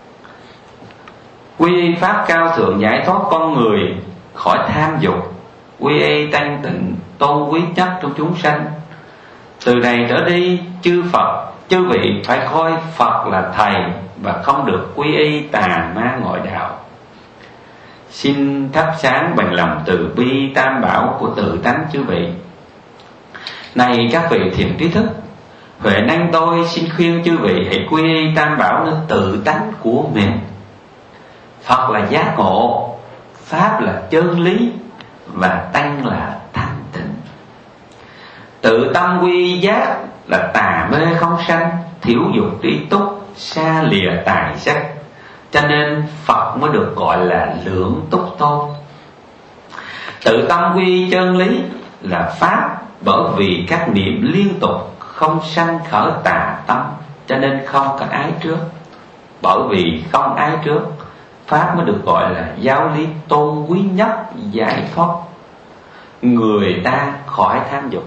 Quy y pháp cao thượng giải thoát con người khỏi tham dục. Quy y thanh tịnh tôn quý nhất trong chúng sanh. Từ này trở đi, chư Phật, chư vị phải coi Phật là thầy, và không được quy y tà ma ngoại đạo. Xin thắp sáng bằng lòng từ bi tam bảo của tự tánh chư vị. Này các vị thiện trí thức, Huệ năng tôi xin khuyên chư vị hãy quy y tam bảo nơi tự tánh của mình. Phật là giác ngộ, Pháp là chân lý, và Tăng là thanh tịnh. Tự tâm quy y giác là tà mê không sanh, thiểu dục trí túc, xa lìa tài sắc. Cho nên Phật mới được gọi là Lưỡng Túc Tôn. Tự tâm quy y chân lý là Pháp, bởi vì các niệm liên tục không sanh khởi tà tâm, cho nên không có ái trước. Bởi vì không ái trước, Pháp mới được gọi là giáo lý tôn quý nhất giải thoát người ta khỏi tham dục.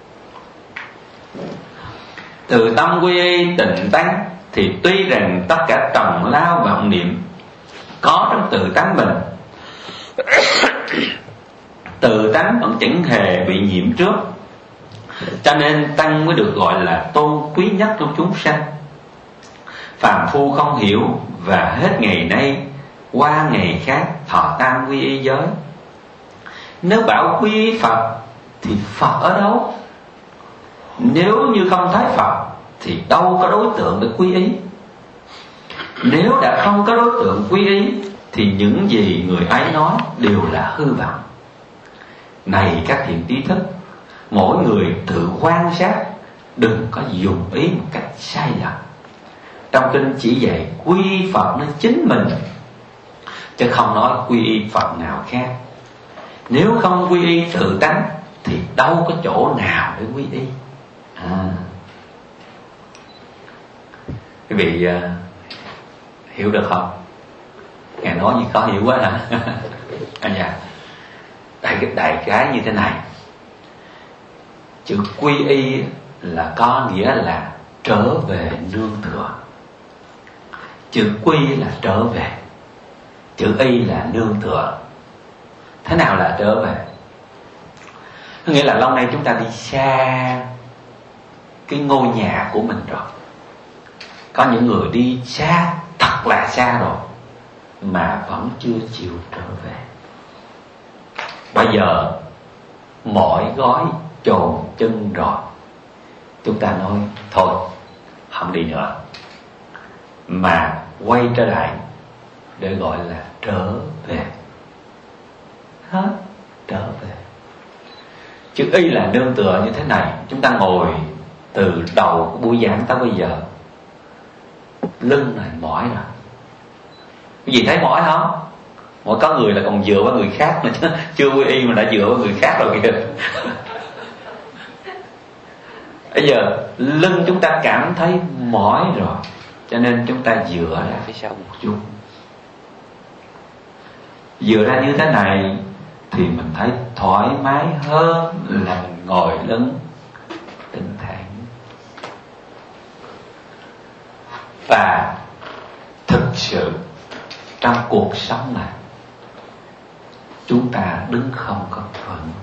Từ tâm quy y tịnh tánh thì tuy rằng tất cả trần lao vọng niệm có trong tự tánh mình, tự tánh vẫn chẳng hề bị nhiễm trước, cho nên Tăng mới được gọi là tôn quý nhất trong chúng sanh. Phàm phu không hiểu và hết ngày nay qua ngày khác thọ tam quy y giới. Nếu bảo quy y Phật thì Phật ở đâu? Nếu như không thấy Phật thì đâu có đối tượng để quy y. Nếu đã không có đối tượng quy y thì những gì người ấy nói đều là hư vọng. Này các thiện trí thức, mỗi người tự quan sát, đừng có dùng ý một cách sai lầm. Trong kinh chỉ dạy quy y Phật nên chính mình, chứ không nói quy y Phật nào khác. Nếu không quy y tự tánh thì đâu có chỗ nào để quy y. À. Quý vị uh, hiểu được không? Ngài nói gì khó hiểu quá hả? Anh dạ, đại cái đại cái như thế này. Chữ quy y là có nghĩa là trở về nương tựa. Chữ quy là trở về, chữ y là nương tựa. Thế nào là trở về? Có nghĩa là lâu nay chúng ta đi xa cái ngôi nhà của mình rồi. Có những người đi xa, thật là xa rồi, mà vẫn chưa chịu trở về. Bây giờ mọi gói chồn chân rồi, chúng ta nói thôi không đi nữa, mà quay trở lại để gọi là trở về. Hết, trở về. Chữ y là nương tựa như thế này. Chúng ta ngồi từ đầu của buổi giảng tới bây giờ, lưng này mỏi rồi. Cái gì thấy mỏi không? Mỗi có người là còn dựa vào người khác nữa chứ, chưa quy y mà đã dựa vào người khác rồi kìa. Bây giờ lưng chúng ta cảm thấy mỏi rồi, cho nên chúng ta dựa ra phía sau một chút. Dựa ra như thế này thì mình thấy thoải mái hơn là mình ngồi lưng tinh thản. Và thực sự trong cuộc sống này chúng ta đứng không có vững,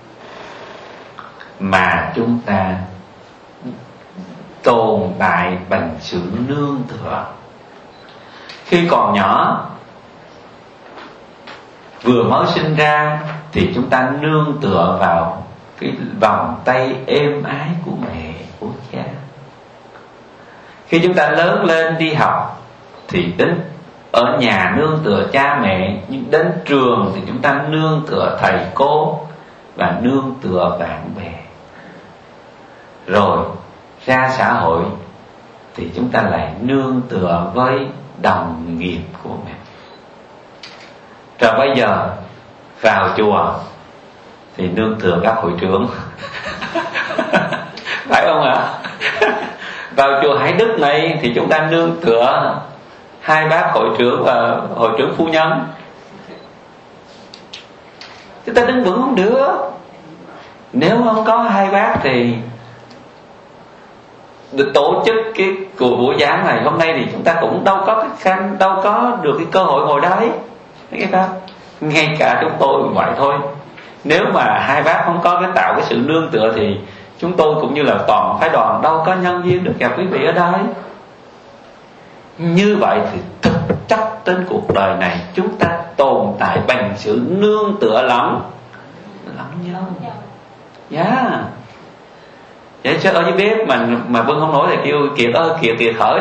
mà chúng ta tồn tại bằng sự nương tựa. Khi còn nhỏ, vừa mới sinh ra thì chúng ta nương tựa vào cái vòng tay êm ái của mẹ, của cha. Khi chúng ta lớn lên đi học thì đến ở nhà nương tựa cha mẹ, nhưng đến trường thì chúng ta nương tựa thầy cô và nương tựa bạn bè. Rồi ra xã hội thì chúng ta lại nương tựa với đồng nghiệp của mình. Rồi bây giờ vào chùa thì nương tựa các hội trưởng. Phải không ạ? Vào chùa Hải Đức này thì chúng ta nương tựa hai bác hội trưởng và hội trưởng phu nhân. Chúng ta đứng vững không được. Nếu không có hai bác thì được tổ chức cái cuộc buổi giảng này hôm nay thì chúng ta cũng đâu có cái khăn, đâu có được cái cơ hội ngồi đấy. Thấy không? Ngay cả chúng tôi cũng vậy thôi. Nếu mà hai bác không có cái tạo cái sự nương tựa thì chúng tôi cũng như là toàn phái đoàn đâu có nhân viên được gặp quý vị ở đây. Như vậy thì thực chất trên cuộc đời này chúng ta tồn tại bằng sự nương tựa lẫn lẫn nhau. Dạ yeah. Vậy chứ ở dưới bếp mà mà bưng không nổi thì kêu Kiệt ơi Kiệt Kiệt khởi.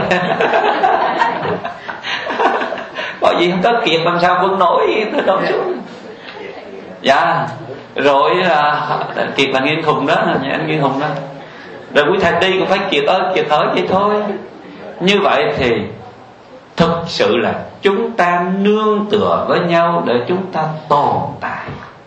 Bởi vì không có Kiệt làm sao bưng nổi tới đâu xuống. Dạ. Rồi là Kiệt là Nghiên Hùng đó, anh Nghiên Hùng đó. Rồi quý thầy đi cũng phải Kiệt ơi Kiệt khởi vậy thôi. Như vậy thì thực sự là chúng ta nương tựa với nhau để chúng ta tồn tại.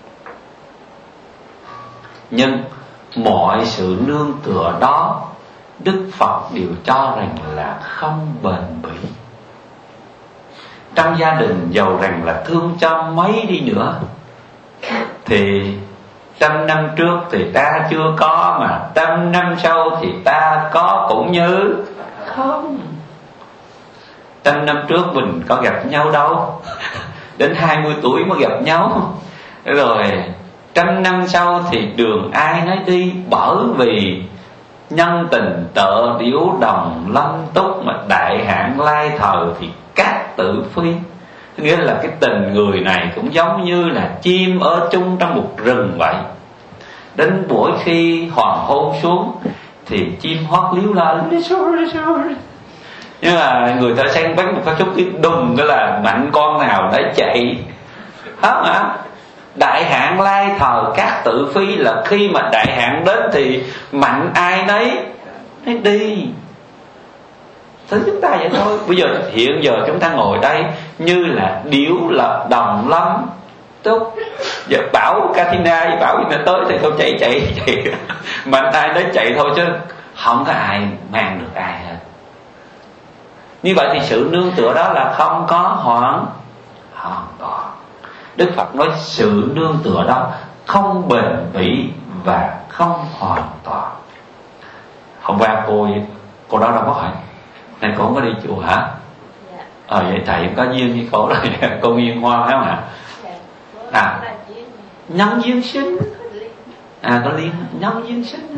Nhưng mọi sự nương tựa đó Đức Phật đều cho rằng là không bền bỉ. Trong gia đình giàu rằng là thương cho mấy đi nữa thì trăm năm trước thì ta chưa có, mà trăm năm sau thì ta có cũng như không. Trăm năm trước mình có gặp nhau đâu, đến hai mươi tuổi mới gặp nhau. Rồi trăm năm sau thì đường ai nấy đi, bởi vì nhân tình tợ điếu đồng lâm túc, mà đại hạn lai thời thì cát tự phi. Nghĩa là cái tình người này cũng giống như là chim ở chung trong một rừng vậy. Đến buổi khi hoàng hôn xuống thì chim hót líu la, nhưng mà người ta sang bắn một cái chút cái đùng cái là mạnh con nào để chạy hết hả? Đại hạn lai thời các tự phi, là khi mà đại hạn đến thì mạnh ai nấy nấy đi. Thế chúng ta vậy thôi. Bây giờ hiện giờ chúng ta ngồi đây như là điếu là đồng lâm túc. Giờ bảo Katina bảo gì nó tới thì thôi chạy chạy chạy mạnh ai nấy chạy thôi, chứ không có ai mang được ai hết. Như vậy thì sự nương tựa đó là không có hoàn hoàn toàn. Đức Phật nói sự nương tựa đó không bền bỉ và không hoàn toàn. Hôm qua cô cô đó đâu có hỏi này, cô không có đi chùa hả? Dạ. Ờ vậy thầy có duyên với cô rồi. Cô Nguyên Hoa phải không ạ? À nhân duyên sinh. À có liên nhân duyên sinh.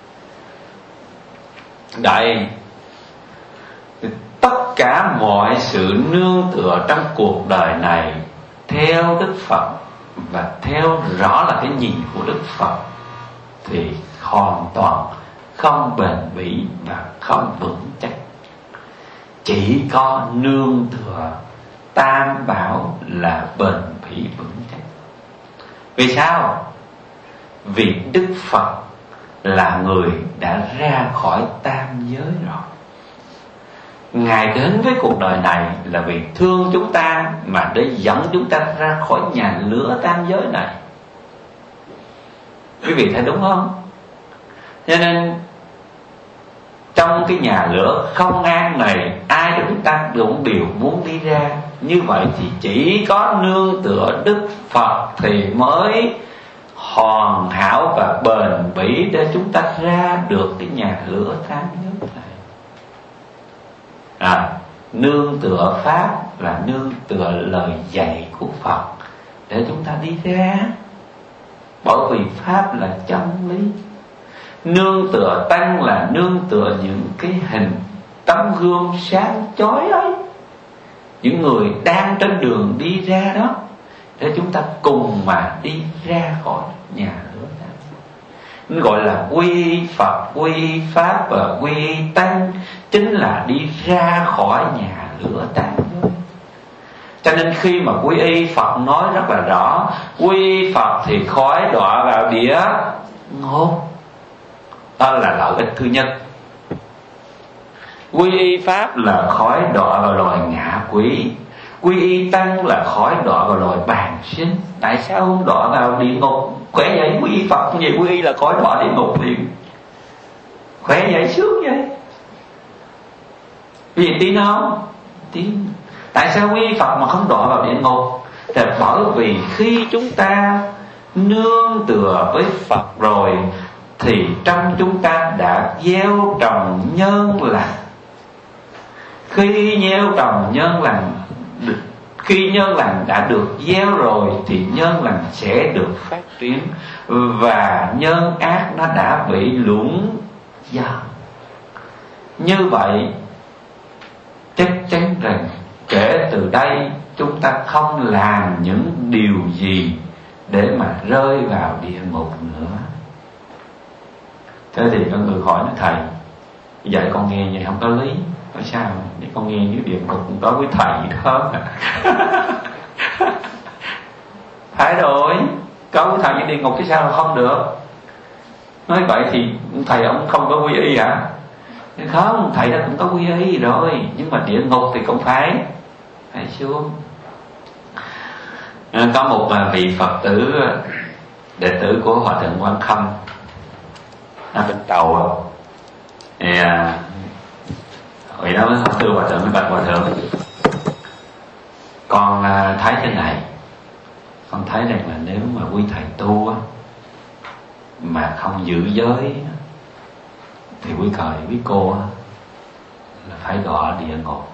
Đây, tất cả mọi sự nương tựa trong cuộc đời này theo Đức Phật và theo rõ là cái nhìn của Đức Phật thì hoàn toàn không bền bỉ và không vững chắc. Chỉ có nương tựa Tam Bảo là bền bỉ vững chắc. Vì sao? Vì Đức Phật là người đã ra khỏi tam giới rồi. Ngài đến với cuộc đời này là vì thương chúng ta, mà để dẫn chúng ta ra khỏi nhà lửa tam giới này. Quý vị thấy đúng không? Cho nên trong cái nhà lửa không an này, ai trong chúng ta cũng đều muốn đi ra. Như vậy thì chỉ có nương tựa Đức Phật thì mới hoàn hảo và bền bỉ để chúng ta ra được cái nhà lửa tam giới này. À, nương tựa Pháp là nương tựa lời dạy của Phật để chúng ta đi ra. Bởi vì Pháp là chân lý. Nương tựa Tăng là nương tựa những cái hình tấm gương sáng chói ấy, những người đang trên đường đi ra đó, để chúng ta cùng mà đi ra khỏi nhà lửa tam giới. Nó gọi là quy Phật, quy Pháp và quy Tăng, chính là đi ra khỏi nhà lửa tam giới. Cho nên khi mà quy y, Phật nói rất là rõ, quy Phật thì khói đọa vào địa ngục. Đó là lợi ích thứ nhất. Quy y Pháp là khói đọa vào loài ngạ quỷ. Quy y Tăng là khói đọa vào loài bàn sinh. Tại sao không đọa vào địa ngục? Khỏe vậy. Quy y Phật vậy, quy y là khói đọa địa ngục liền. Khỏe vậy, sướng vậy. Vì tin không? Tin. Tại sao quy y Phật mà không đọa vào địa ngục? Thì bởi vì khi chúng ta nương tựa với Phật rồi thì trong chúng ta đã gieo trồng nhân lành. Khi gieo trồng nhân lành, khi nhân lành đã được gieo rồi thì nhân lành sẽ được phát triển, và nhân ác nó đã bị lũng dần. Như vậy chắc chắn rằng kể từ đây chúng ta không làm những điều gì để mà rơi vào địa ngục nữa. Thế thì có người hỏi nói thầy, dạy con nghe vậy không có lý. Nói sao? Để con nghe dưới địa ngục cũng có với thầy đó. Phải rồi, có với thầy với địa ngục chứ sao là không được. Nói vậy thì thầy ông không có quy y hả? Không, thầy đó cũng có quy y rồi, nhưng mà địa ngục thì cũng phải phải xuống. Có một vị Phật tử, đệ tử của Hòa Thượng Quan Khâm ở bên Tàu, thì hồi đó mới thưa Hòa Thượng, mới bạch Hòa Thượng, con thấy thế này, con thấy rằng là nếu mà quý thầy tu á, mà không giữ giới thì quý cời quý cô á, là phải đọa địa ngục.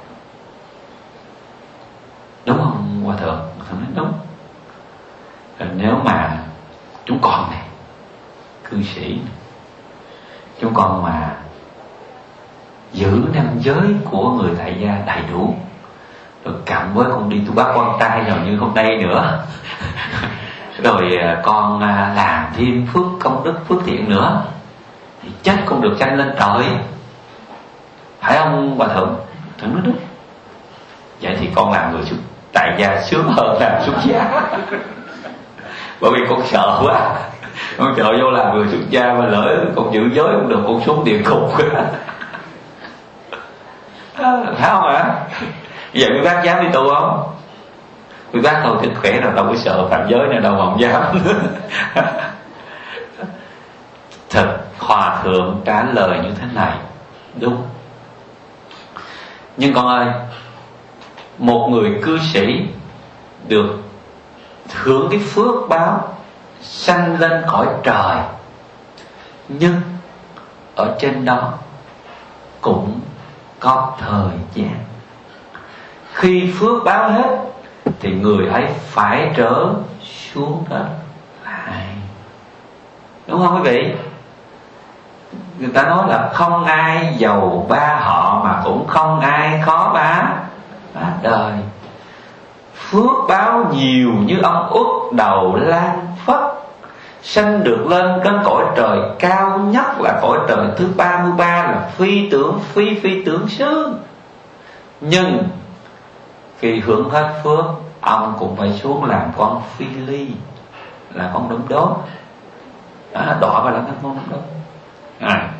Đúng không Hòa Thượng? Hòa Thượng nói đúng. Rồi nếu mà chúng con này, cư sĩ này, chúng con mà giữ năm giới của người tại gia đầy đủ, rồi cộng với con đi tu bác quan trai rồi như hôm nay nữa, rồi con làm thêm phước công đức phước thiện nữa, thì chắc con được sanh lên trời. Phải không Hòa Thượng? Thượng nói đúng. Vậy thì con làm người xuất tại gia sướng hơn làm xuất gia. Bởi vì con sợ quá, con sợ vô làm người xuất gia mà lỡ con giữ giới không được, con xuống địa ngục. Phải không ạ? Vậy quý bác dám đi tu không? Quý bác thôi thì khỏe rồi, đâu có sợ phạm giới này đâu mà không dám. Thật, Hòa Thượng trả lời như thế này đúng. Nhưng con ơi, một người cư sĩ được hưởng cái phước báo sanh lên cõi trời, nhưng ở trên đó cũng có thời gian. Khi phước báo hết thì người ấy phải trở xuống đất lại. Đúng không quý vị? Người ta nói là không ai giàu ba họ, mà cũng không ai khó bá bá đời. Phước báo nhiều như ông Út đầu Lan Phất, sanh được lên trên cõi trời cao nhất là cõi trời thứ ba mươi ba, là phi tưởng phi phi tưởng xứ. Nhưng khi hưởng hết phước, ông cũng phải xuống làm con phi ly, là con đom đóm, đọa vào là con đom đóm. À.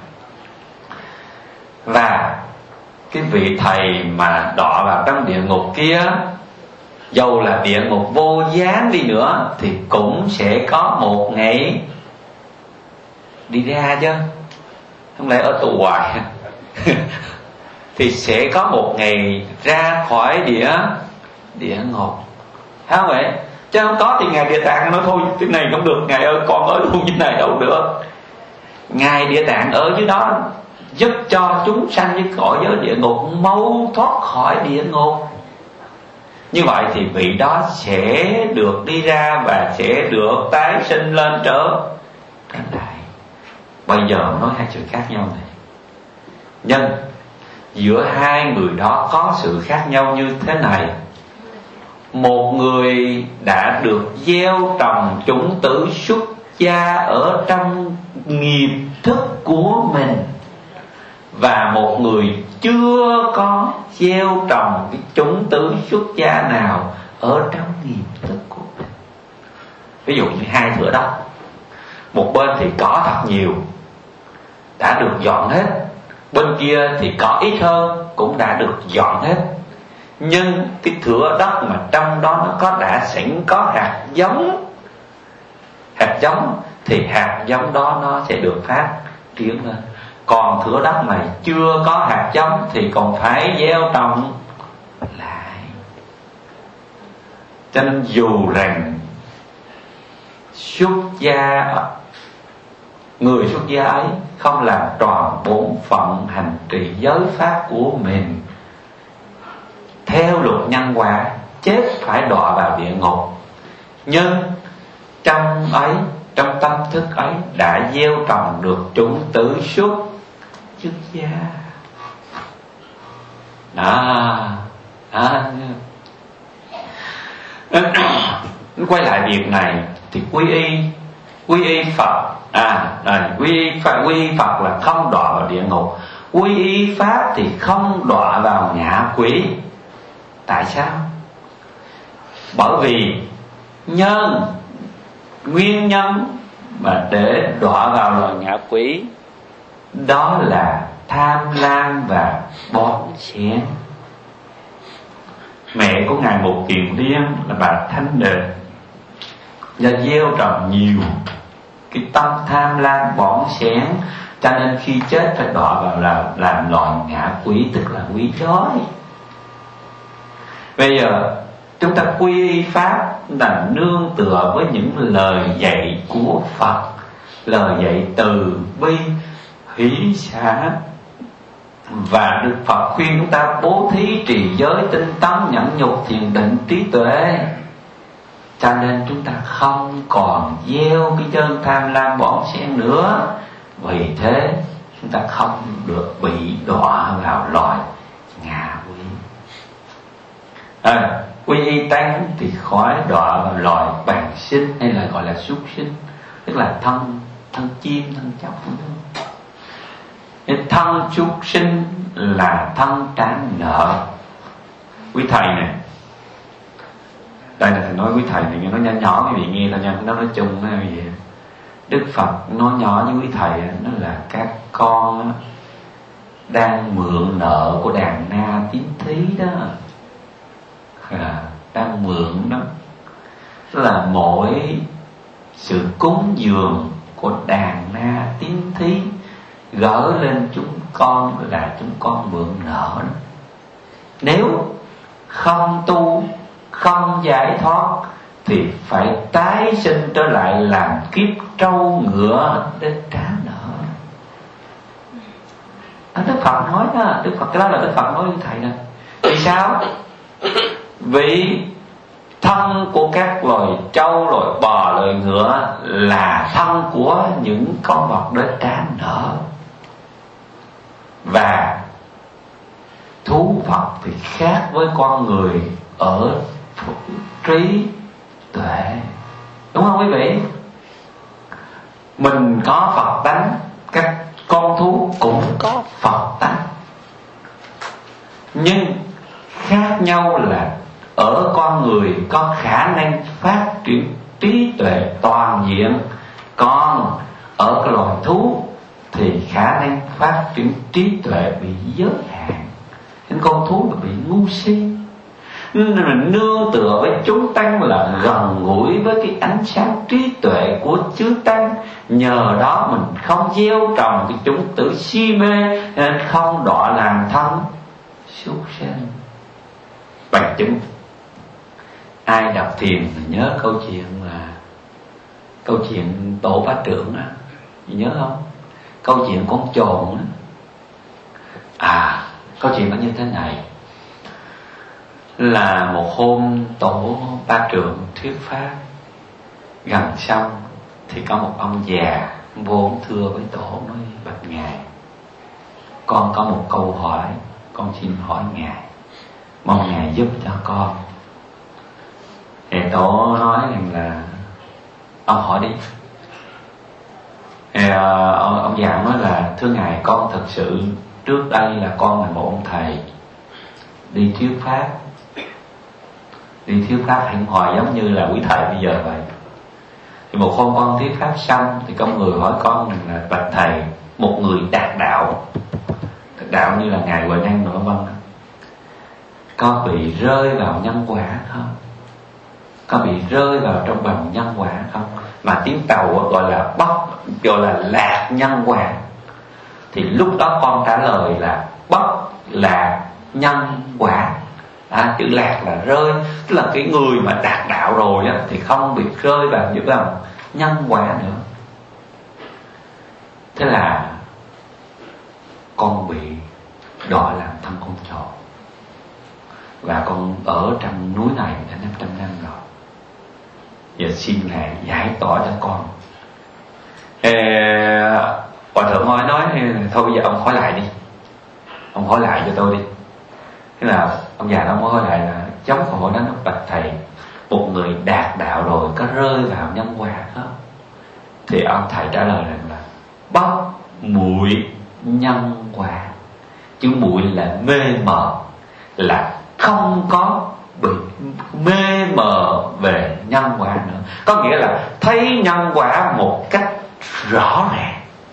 Và cái vị thầy mà đọa vào trong địa ngục kia, dầu là địa ngục vô gián đi nữa, thì cũng sẽ có một ngày đi ra chứ, không lẽ ở tù hoài. Thì sẽ có một ngày ra khỏi địa địa ngục, phải không vậy? Chứ không có thì ngài Địa Tạng nói thôi cái này không được, ngài ơi con ở luôn như này đâu được. Ngài Địa Tạng ở dưới đó giúp cho chúng sanh với cõi giới địa ngục mau thoát khỏi địa ngục. Như vậy thì vị đó sẽ được đi ra và sẽ được tái sinh lên trở trở lại. Bây giờ nói hai sự khác nhau này, nhưng giữa hai người đó có sự khác nhau như thế này. Một người đã được gieo trồng chủng tử xuất gia ở trong nghiệp thức của mình, và một người chưa có gieo trồng cái chủng tử xuất gia nào ở trong nghiệp thức của mình. Ví dụ như hai thửa đất, một bên thì cỏ thật nhiều, đã được dọn hết, bên kia thì cỏ ít hơn, cũng đã được dọn hết. Nhưng cái thửa đất mà trong đó nó có đã sẵn có hạt giống, hạt giống thì hạt giống đó nó sẽ được phát triển lên. Còn thửa đất này chưa có hạt giống thì còn phải gieo trồng lại. Cho nên dù rằng xuất gia, người xuất gia ấy không làm tròn bổn phận hành trì giới pháp của mình, theo luật nhân quả chết phải đọa vào địa ngục, nhưng trong ấy, trong tâm thức ấy đã gieo trồng được chủng tử xuất xuất gia. Đó, đó. Quay lại việc này thì quy y quy y Phật à, à quy y Phật, quy y Phật là không đọa vào địa ngục. Quy y Pháp thì không đọa vào ngạ quỷ. Tại sao? Bởi vì nhân, nguyên nhân mà để đọa vào loài ngạ quỷ đó là tham lam và bón xén. Mẹ của ngài Một Kiền Liên là bà Thanh Đề và gieo trồng nhiều cái tâm tham lam bỏng xén, cho nên khi chết phải đọa vào làm, làm loài ngạ quỷ, tức là quỷ đói. Bây giờ chúng ta quy y Pháp là nương tựa với những lời dạy của Phật, lời dạy từ bi hỷ xả, và được Phật khuyên chúng ta bố thí trì giới tinh tấn nhẫn nhục thiền định trí tuệ. Cho nên chúng ta không còn gieo cái chân tham lam bỏng xén nữa. Vì thế chúng ta không được bị đọa vào loài ngạ quỷ. à, Quy y Tăng thì khỏi đọa vào loài bàng sinh, hay là gọi là súc sinh, tức là thân thân chim, thân chóc. Thân súc sinh là thân tráng nợ. Quý thầy này, đây là thầy nói quý thầy này, nó nhỏ nhỏ quý vị nghe thôi nha, nó nói chung nó vậy. Đức Phật nói nhỏ với quý thầy, nó là các con đang mượn nợ của đàn na tín thí đó, à, đang mượn đó. Tức là mỗi sự cúng dường của đàn na tín thí gỡ lên chúng con là chúng con mượn nợ đó. Nếu không tu, không giải thoát thì phải tái sinh trở lại làm kiếp trâu ngựa để trả nợ. Đó, Đức Phật nói đó, Đức Phật, cái đó là Đức Phật nói với thầy nè. Vì sao? Vì thân của các loài trâu, loài bò, loài ngựa là thân của những con vật để trả nợ. Và thú Phật thì khác với con người ở trí tuệ, đúng không quý vị? Mình có Phật tánh, các con thú cũng có Phật tánh, nhưng khác nhau là ở con người có khả năng phát triển trí tuệ toàn diện, còn ở cái loài thú thì khả năng phát triển trí tuệ bị giới hạn. Nên con thú bị ngu si. Nên mình nương tựa với chúng tăng là gần gũi với cái ánh sáng trí tuệ của chư tăng. Nhờ đó mình không gieo trồng cái chủng tử si mê, nên không đọa làm thân súc sinh. Bằng chứng, ai đọc thiền nhớ câu chuyện là câu chuyện Tổ Bá Trượng á, nhớ không? Câu chuyện con trồn á. À, câu chuyện nó như thế này. Là một hôm Tổ Bá Trượng thuyết pháp, gần xong thì có một ông già vô thưa với Tổ, nói: bạch ngài, con có một câu hỏi, con xin hỏi ngài, mong ngài giúp cho con. Thì Tổ nói rằng là ông hỏi đi. Thì uh, ông, ông già nói là: thưa ngài, con thật sự trước đây là con là một ông thầy đi thuyết pháp, đi thuyết pháp hẹn hò giống như là quý thầy bây giờ vậy. Thì một hôm con thuyết pháp xong thì có người hỏi con là: bạch thầy, một người đạt đạo, đạt đạo như là ngài Huệ Năng nữa, vâng, có bị rơi vào nhân quả không? Có bị rơi vào trong vòng nhân quả không? Mà tiếng Tàu gọi là bất, gọi là lạc nhân quả. Thì lúc đó con trả lời là bất lạc nhân quả. À, chữ lạc là rơi, tức là cái người mà đạt đạo rồi á, thì không bị rơi vào những vòng nhân quả nữa. Thế là con bị đọa làm thân con trồn, và con ở trong núi này đã năm trăm năm rồi. Giờ xin ngài giải tỏa cho con. Ê, Hòa thượng nói nói thôi bây giờ ông hỏi lại đi, ông hỏi lại cho tôi đi. Thế là ông già đó mới hỏi lại là: chống câu hỏi đó, nó bạch thầy, một người đạt đạo rồi có rơi vào nhân quả không? Thì ông thầy trả lời rằng là bất muội nhân quả. Chữ muội là mê mờ, là không có bị mê mờ về nhân quả nữa. Có nghĩa là thấy nhân quả một cách rõ ràng.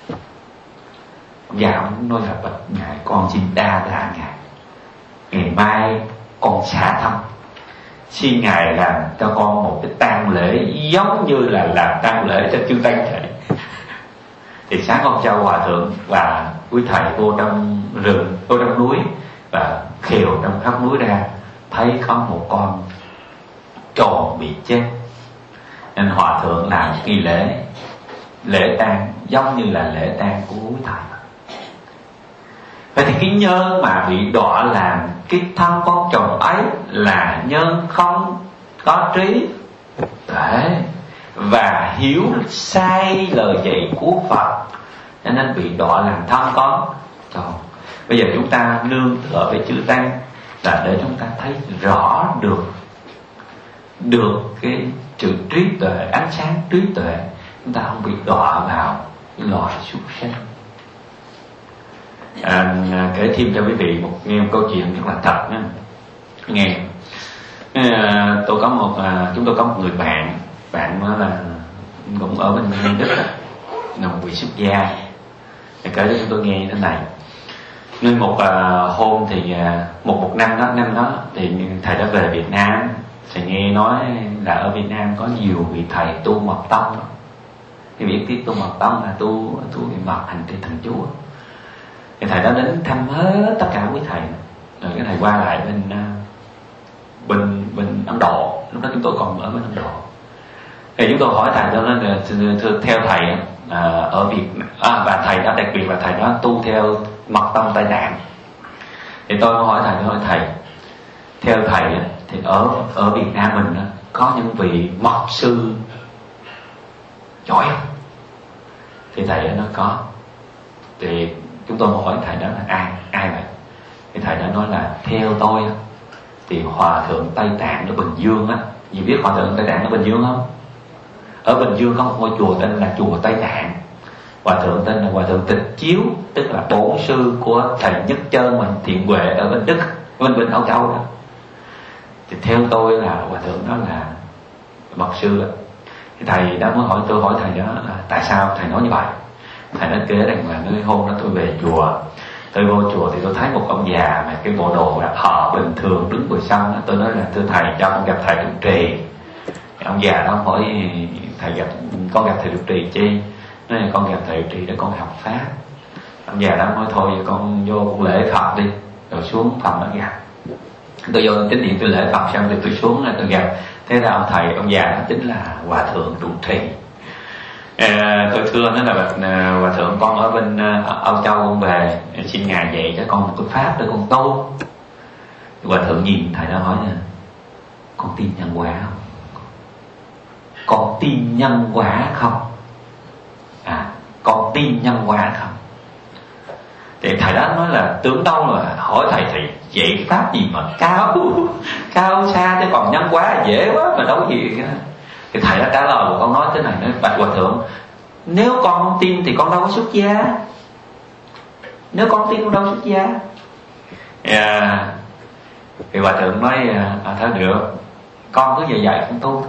Và ông nói là bạch ngài, con xin đa tạ ngài, ngày mai con xả thân, xin ngài làm cho con một cái tang lễ giống như là làm tang lễ cho chư tăng vậy. Thì sáng hôm sau hòa thượng và quý thầy vô trong rừng, vô trong núi và khều trong khắp núi ra, thấy có một con trồn bị chết, nên hòa thượng làm nghi lễ lễ tang giống như là lễ tang của quý thầy. Vậy thì cái nhân mà bị đọa làm cái thân con trồn ấy là nhân không có trí tuệ và hiểu sai lời dạy của Phật, cho nên bị đọa làm thân con trồn. Bây giờ chúng ta nương tựa với chư tăng là để chúng ta thấy rõ được được cái sự trí tuệ, ánh sáng trí tuệ, chúng ta không bị đọa vào cái loài súc sinh. À, kể thêm cho quý vị một nghe một câu chuyện rất là thật nha. Nghe à, tôi có một à, chúng tôi có một người bạn bạn đó là cũng ở bên bên Đức, là một vị xuất gia. Thì kể cho chúng tôi nghe như thế này. Nên một à, hôm thì à, một một năm đó năm đó thì thầy đã về Việt Nam. Thầy nghe nói là ở Việt Nam có nhiều vị thầy tu mật tông. Cái việc cái tu mật tông là tu tu cái mật hành trì thần Chúa. Thì thầy đã đến thăm hết tất cả quý thầy, rồi cái thầy qua lại bên bên bên Ấn Độ. Lúc đó chúng tôi còn ở bên Ấn Độ. Thì chúng tôi hỏi thầy cho nên là thưa, theo thầy à, ở Việt à, và thầy đó đặc biệt là thầy đó tu theo mật tông Tây Tạng. Thì tôi hỏi thầy hỏi thầy theo thầy thì ở ở Việt Nam mình có những vị mật sư giỏi không? Thì thầy đó nói có. Thì chúng tôi hỏi thầy đó là ai ai vậy? Thì thầy đã nói là theo tôi thì hòa thượng Tây Tạng ở Bình Dương á. Vì biết hòa thượng Tây Tạng ở Bình Dương không? Ở Bình Dương có một ngôi chùa tên là chùa Tây Tạng. Hòa thượng tên là hòa thượng Tịch Chiếu, tức là bổn sư của thầy Nhất Chân mình Thiện Huệ ở bên Đức, bên bên Âu Châu đó. Thì theo tôi là hòa thượng đó là mật sư đó. Thì thầy đã mới hỏi tôi hỏi thầy đó là tại sao thầy nói như vậy? Thầy đã kể rằng là cái hôm đó tôi về chùa, tôi vô chùa thì tôi thấy một ông già mà cái bộ đồ là họ bình thường đứng bờ sông đó. Tôi nói là thưa thầy cho con gặp thầy trụ trì. Ông già đó hỏi thầy gặp con gặp thầy trụ trì chi? Nói là con gặp thầy trụ trì để con học pháp. Ông già đó nói thôi con vô con lễ Phật đi, rồi xuống phòng nó gặp. Tôi vô chính điện tôi lễ Phật xong thì tôi xuống là tôi gặp. Thế ra ông thầy ông già đó chính là hòa thượng trụ trì. À, tôi thưa nó là hòa thượng con ở bên Âu Châu con về xin ngài dạy cho con một cái pháp để con tu. Hòa thượng nhìn thầy nó hỏi nè, con tin nhân quả không? Con tin nhân quả không? À, con tin nhân quả không? Thì thầy đó nói là tưởng đâu là hỏi thầy thầy dạy cái pháp gì mà cao cao xa chứ còn nhân quả dễ quá mà đâu có gì cả. Thì thầy đã trả lời một câu nói thế này, nói bạch hòa thượng, nếu con không tin thì con đâu có xuất gia. Nếu con tin con đâu xuất gia. Yeah. Thì hòa thượng nói à, thôi được, con cứ vậy vậy con tu thôi,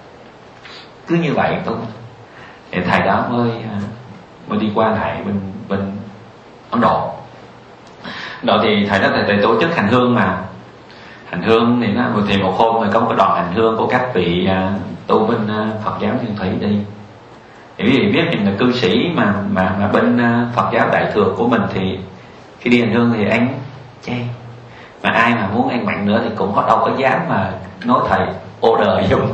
cứ như vậy tu. Thì thầy đó mới mới đi qua lại bên bên Ấn Độ. Ấn Độ thì thầy đó thầy, thầy tổ chức hành hương mà. Hành hương thì nó thì một hôm rồi có một cái đoàn hành hương của các vị uh, tu bên uh, Phật giáo Nguyên Thủy đi. Thì quý vị biết những là cư sĩ mà mà mà bên uh, Phật giáo Đại thừa của mình thì khi đi hành hương thì ăn chay. Mà ai mà muốn ăn mặn nữa thì cũng đâu có dám mà nói thầy order dùng.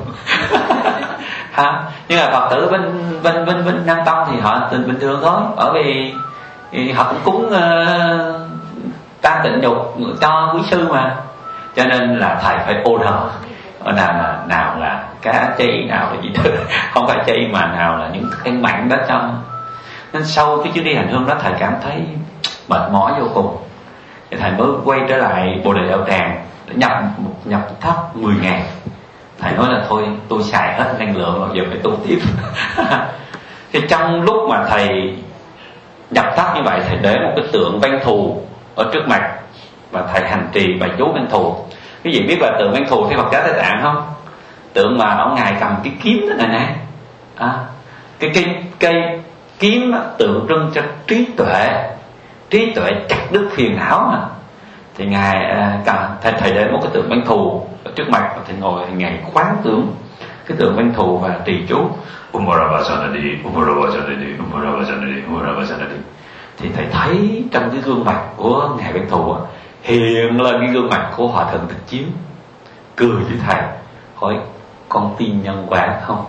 Ha, nhưng mà Phật tử bên bên bên bên Nam Tông thì họ tình bình thường thôi, bởi vì thì họ cũng cúng uh, tam tịnh nhục cho quý sư mà, cho nên là thầy phải order nào là nào là cá chay, nào là gì đó, không phải chay mà nào là những thức ăn mặn đó cho. Nên sau cái chuyến đi hành hương đó thầy cảm thấy mệt mỏi vô cùng, thì thầy mới quay trở lại Bồ Đề Đạo Tràng để nhập một nhập thấp mười ngàn. Thầy nói là thôi tôi xài hết năng lượng rồi, giờ phải tu tiếp. Thì trong lúc mà thầy nhập thất như vậy, thầy để một cái tượng Văn Thù ở trước mặt và thầy hành trì bài chú Văn Thù. Quý vị biết là tượng Văn Thù theo Phật giáo Tây Tạng không? Tượng mà ông ngài cầm cái kiếm đó này nè, à, cái cây cây kiếm đó, tượng trưng cho trí tuệ, trí tuệ chặt đứt phiền não mà. Thì ngài à, thầy thầy để một cái tượng Văn Thù ở trước mặt và thầy ngồi, thầy ngài quán tưởng cái tượng Văn Thù và trì chú Umaravasanadi, Umaravasanadi, Umaravasanadi, Umaravasanadi. Thì thầy thấy trong cái gương mặt của ngài Văn Thù hiện lên cái gương mặt của Hòa Thượng Tịch Chiếu, cười với thầy hỏi con tin nhân quả không?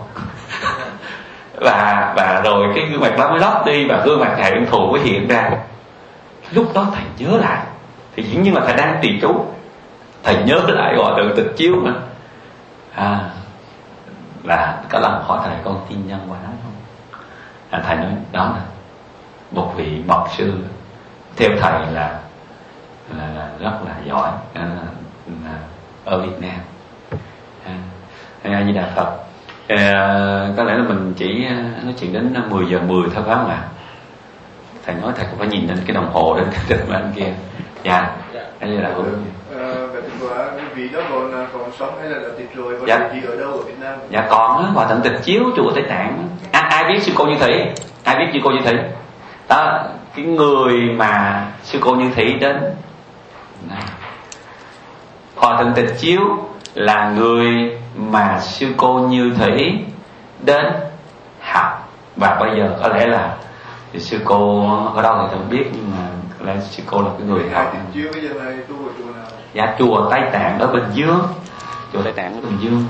và và rồi cái gương mặt đó mới lót đi và gương mặt ngài Văn Thù mới hiện ra. Lúc đó thầy nhớ lại, thì dĩ nhiên là thầy đang trì chú, thầy nhớ lại Hòa Thượng Tịch Chiếu mà, à, là có lần hỏi thầy con tin nhân quả không? À, thầy nói đó là một vị mật sư theo thầy là là, là rất là giỏi à, là ở Việt Nam. À, A Di Đà Phật. À, có lẽ là mình chỉ nói chuyện đến mười giờ mười thôi phải không ạ? Thầy nói thầy cũng phải nhìn lên cái đồng hồ trên cái bên kia. Dạ. A Di Đà Phật. Vậy thì quả quý vị đó còn còn sống hay là đã tịch rồi? Có dạ. địa chỉ ở đâu ở Việt Nam? Dạ còn á, Hòa Thượng Tịch Chiếu chùa Tây Tạng. À, ai biết sư cô Như Thủy? Ai biết sư cô Như Thủy? Đó, cái người mà sư cô Như Thủy đến. Này. Hòa Thượng Tịch Chiếu là người mà sư cô Như Thủy đến học, và bây giờ có lẽ là thì sư cô ở đâu thì không biết, nhưng mà có lẽ sư cô là cái người học. Chiếu bây giờ này tu ở chùa nào? Dạ chùa Tây Tạng ở Bình Dương. Chùa Tây Tạng ở Bình Dương.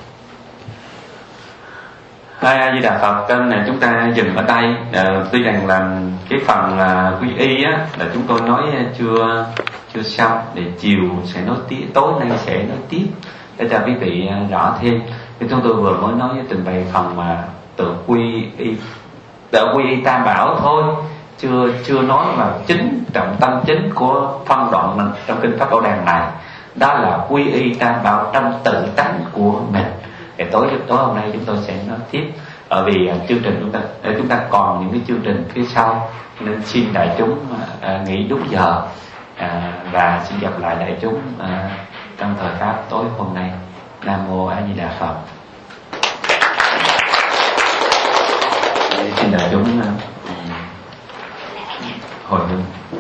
A Di Đà Phật. Kênh này chúng ta dừng ở đây. À, tuy rằng là cái phần à, quy y á là chúng tôi nói chưa chưa xong, để chiều sẽ nói tiếp, tối nay sẽ nói tiếp để cho quý vị rõ thêm. Thì chúng tôi vừa mới nói trình bày phần mà tự quy y, tự quy y tam bảo thôi, chưa chưa nói vào chính trọng tâm chính của phân đoạn mình trong kinh Pháp Bảo Đàn này, đó là quy y tam bảo trong tự tánh của mình. Để tối tối hôm nay chúng tôi sẽ nói tiếp, bởi vì uh, chương trình chúng ta chúng ta còn những cái chương trình phía sau, nên xin đại chúng uh, nghỉ đúng giờ uh, và xin gặp lại đại chúng uh, trong thời pháp tối hôm nay. Nam mô A Di Đà Phật. Xin đại chúng uh, hồi hương.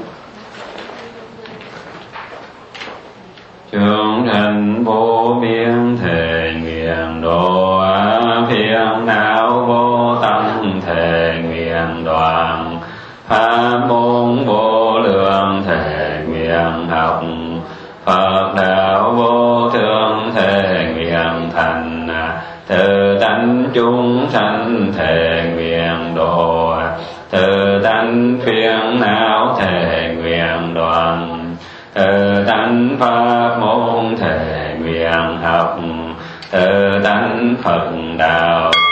Chúng thành vô biên thề nguyện độ phiền não vô tăng thề nguyện đoàn pháp môn vô lượng thề nguyện học Phật đạo vô thượng thề nguyện thành từ tánh chúng sanh thề nguyện độ từ tánh phiền não thề nguyện đoàn từ tánh pháp môn thề nguyện học từ tánh Phật đạo